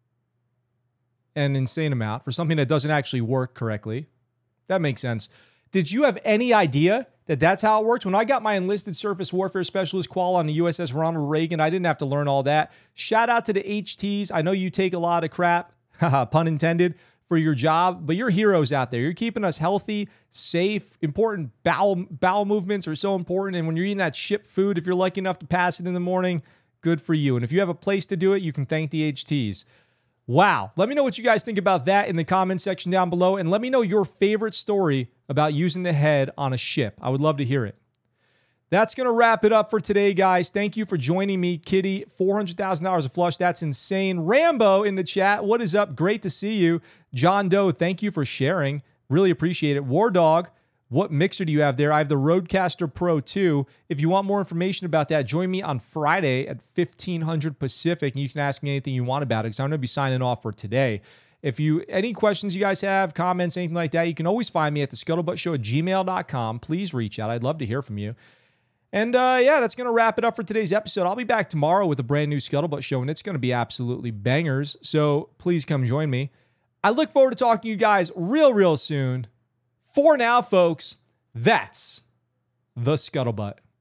an insane amount for something that doesn't actually work correctly. That makes sense. Did you have any idea that that's how it worked? When I got my enlisted surface warfare specialist qual on the U S S Ronald Reagan, I didn't have to learn all that. Shout out to the H Ts. I know you take a lot of crap, pun intended, for your job, but you're heroes out there. You're keeping us healthy, safe. Important bowel, bowel movements are so important. And when you're eating that ship food, if you're lucky enough to pass it in the morning, good for you. And if you have a place to do it, you can thank the H Ts. Wow. Let me know what you guys think about that in the comment section down below. And let me know your favorite story about using the head on a ship. I would love to hear it. That's going to wrap it up for today, guys. Thank you for joining me. Kitty, four hundred thousand dollars of flush. That's insane. Rambo in the chat. What is up? Great to see you. John Doe, thank you for sharing. Really appreciate it. War Dog, what mixer do you have there? I have the Rodecaster Pro two. If you want more information about that, join me on Friday at fifteen hundred Pacific, and you can ask me anything you want about it because I'm going to be signing off for today. If you any questions you guys have, comments, anything like that, you can always find me at the scuttlebutt show at gmail dot com. Please reach out. I'd love to hear from you. And uh, yeah, that's going to wrap it up for today's episode. I'll be back tomorrow with a brand new Scuttlebutt show, and it's going to be absolutely bangers. So please come join me. I look forward to talking to you guys real, real soon. For now, folks, that's the Scuttlebutt.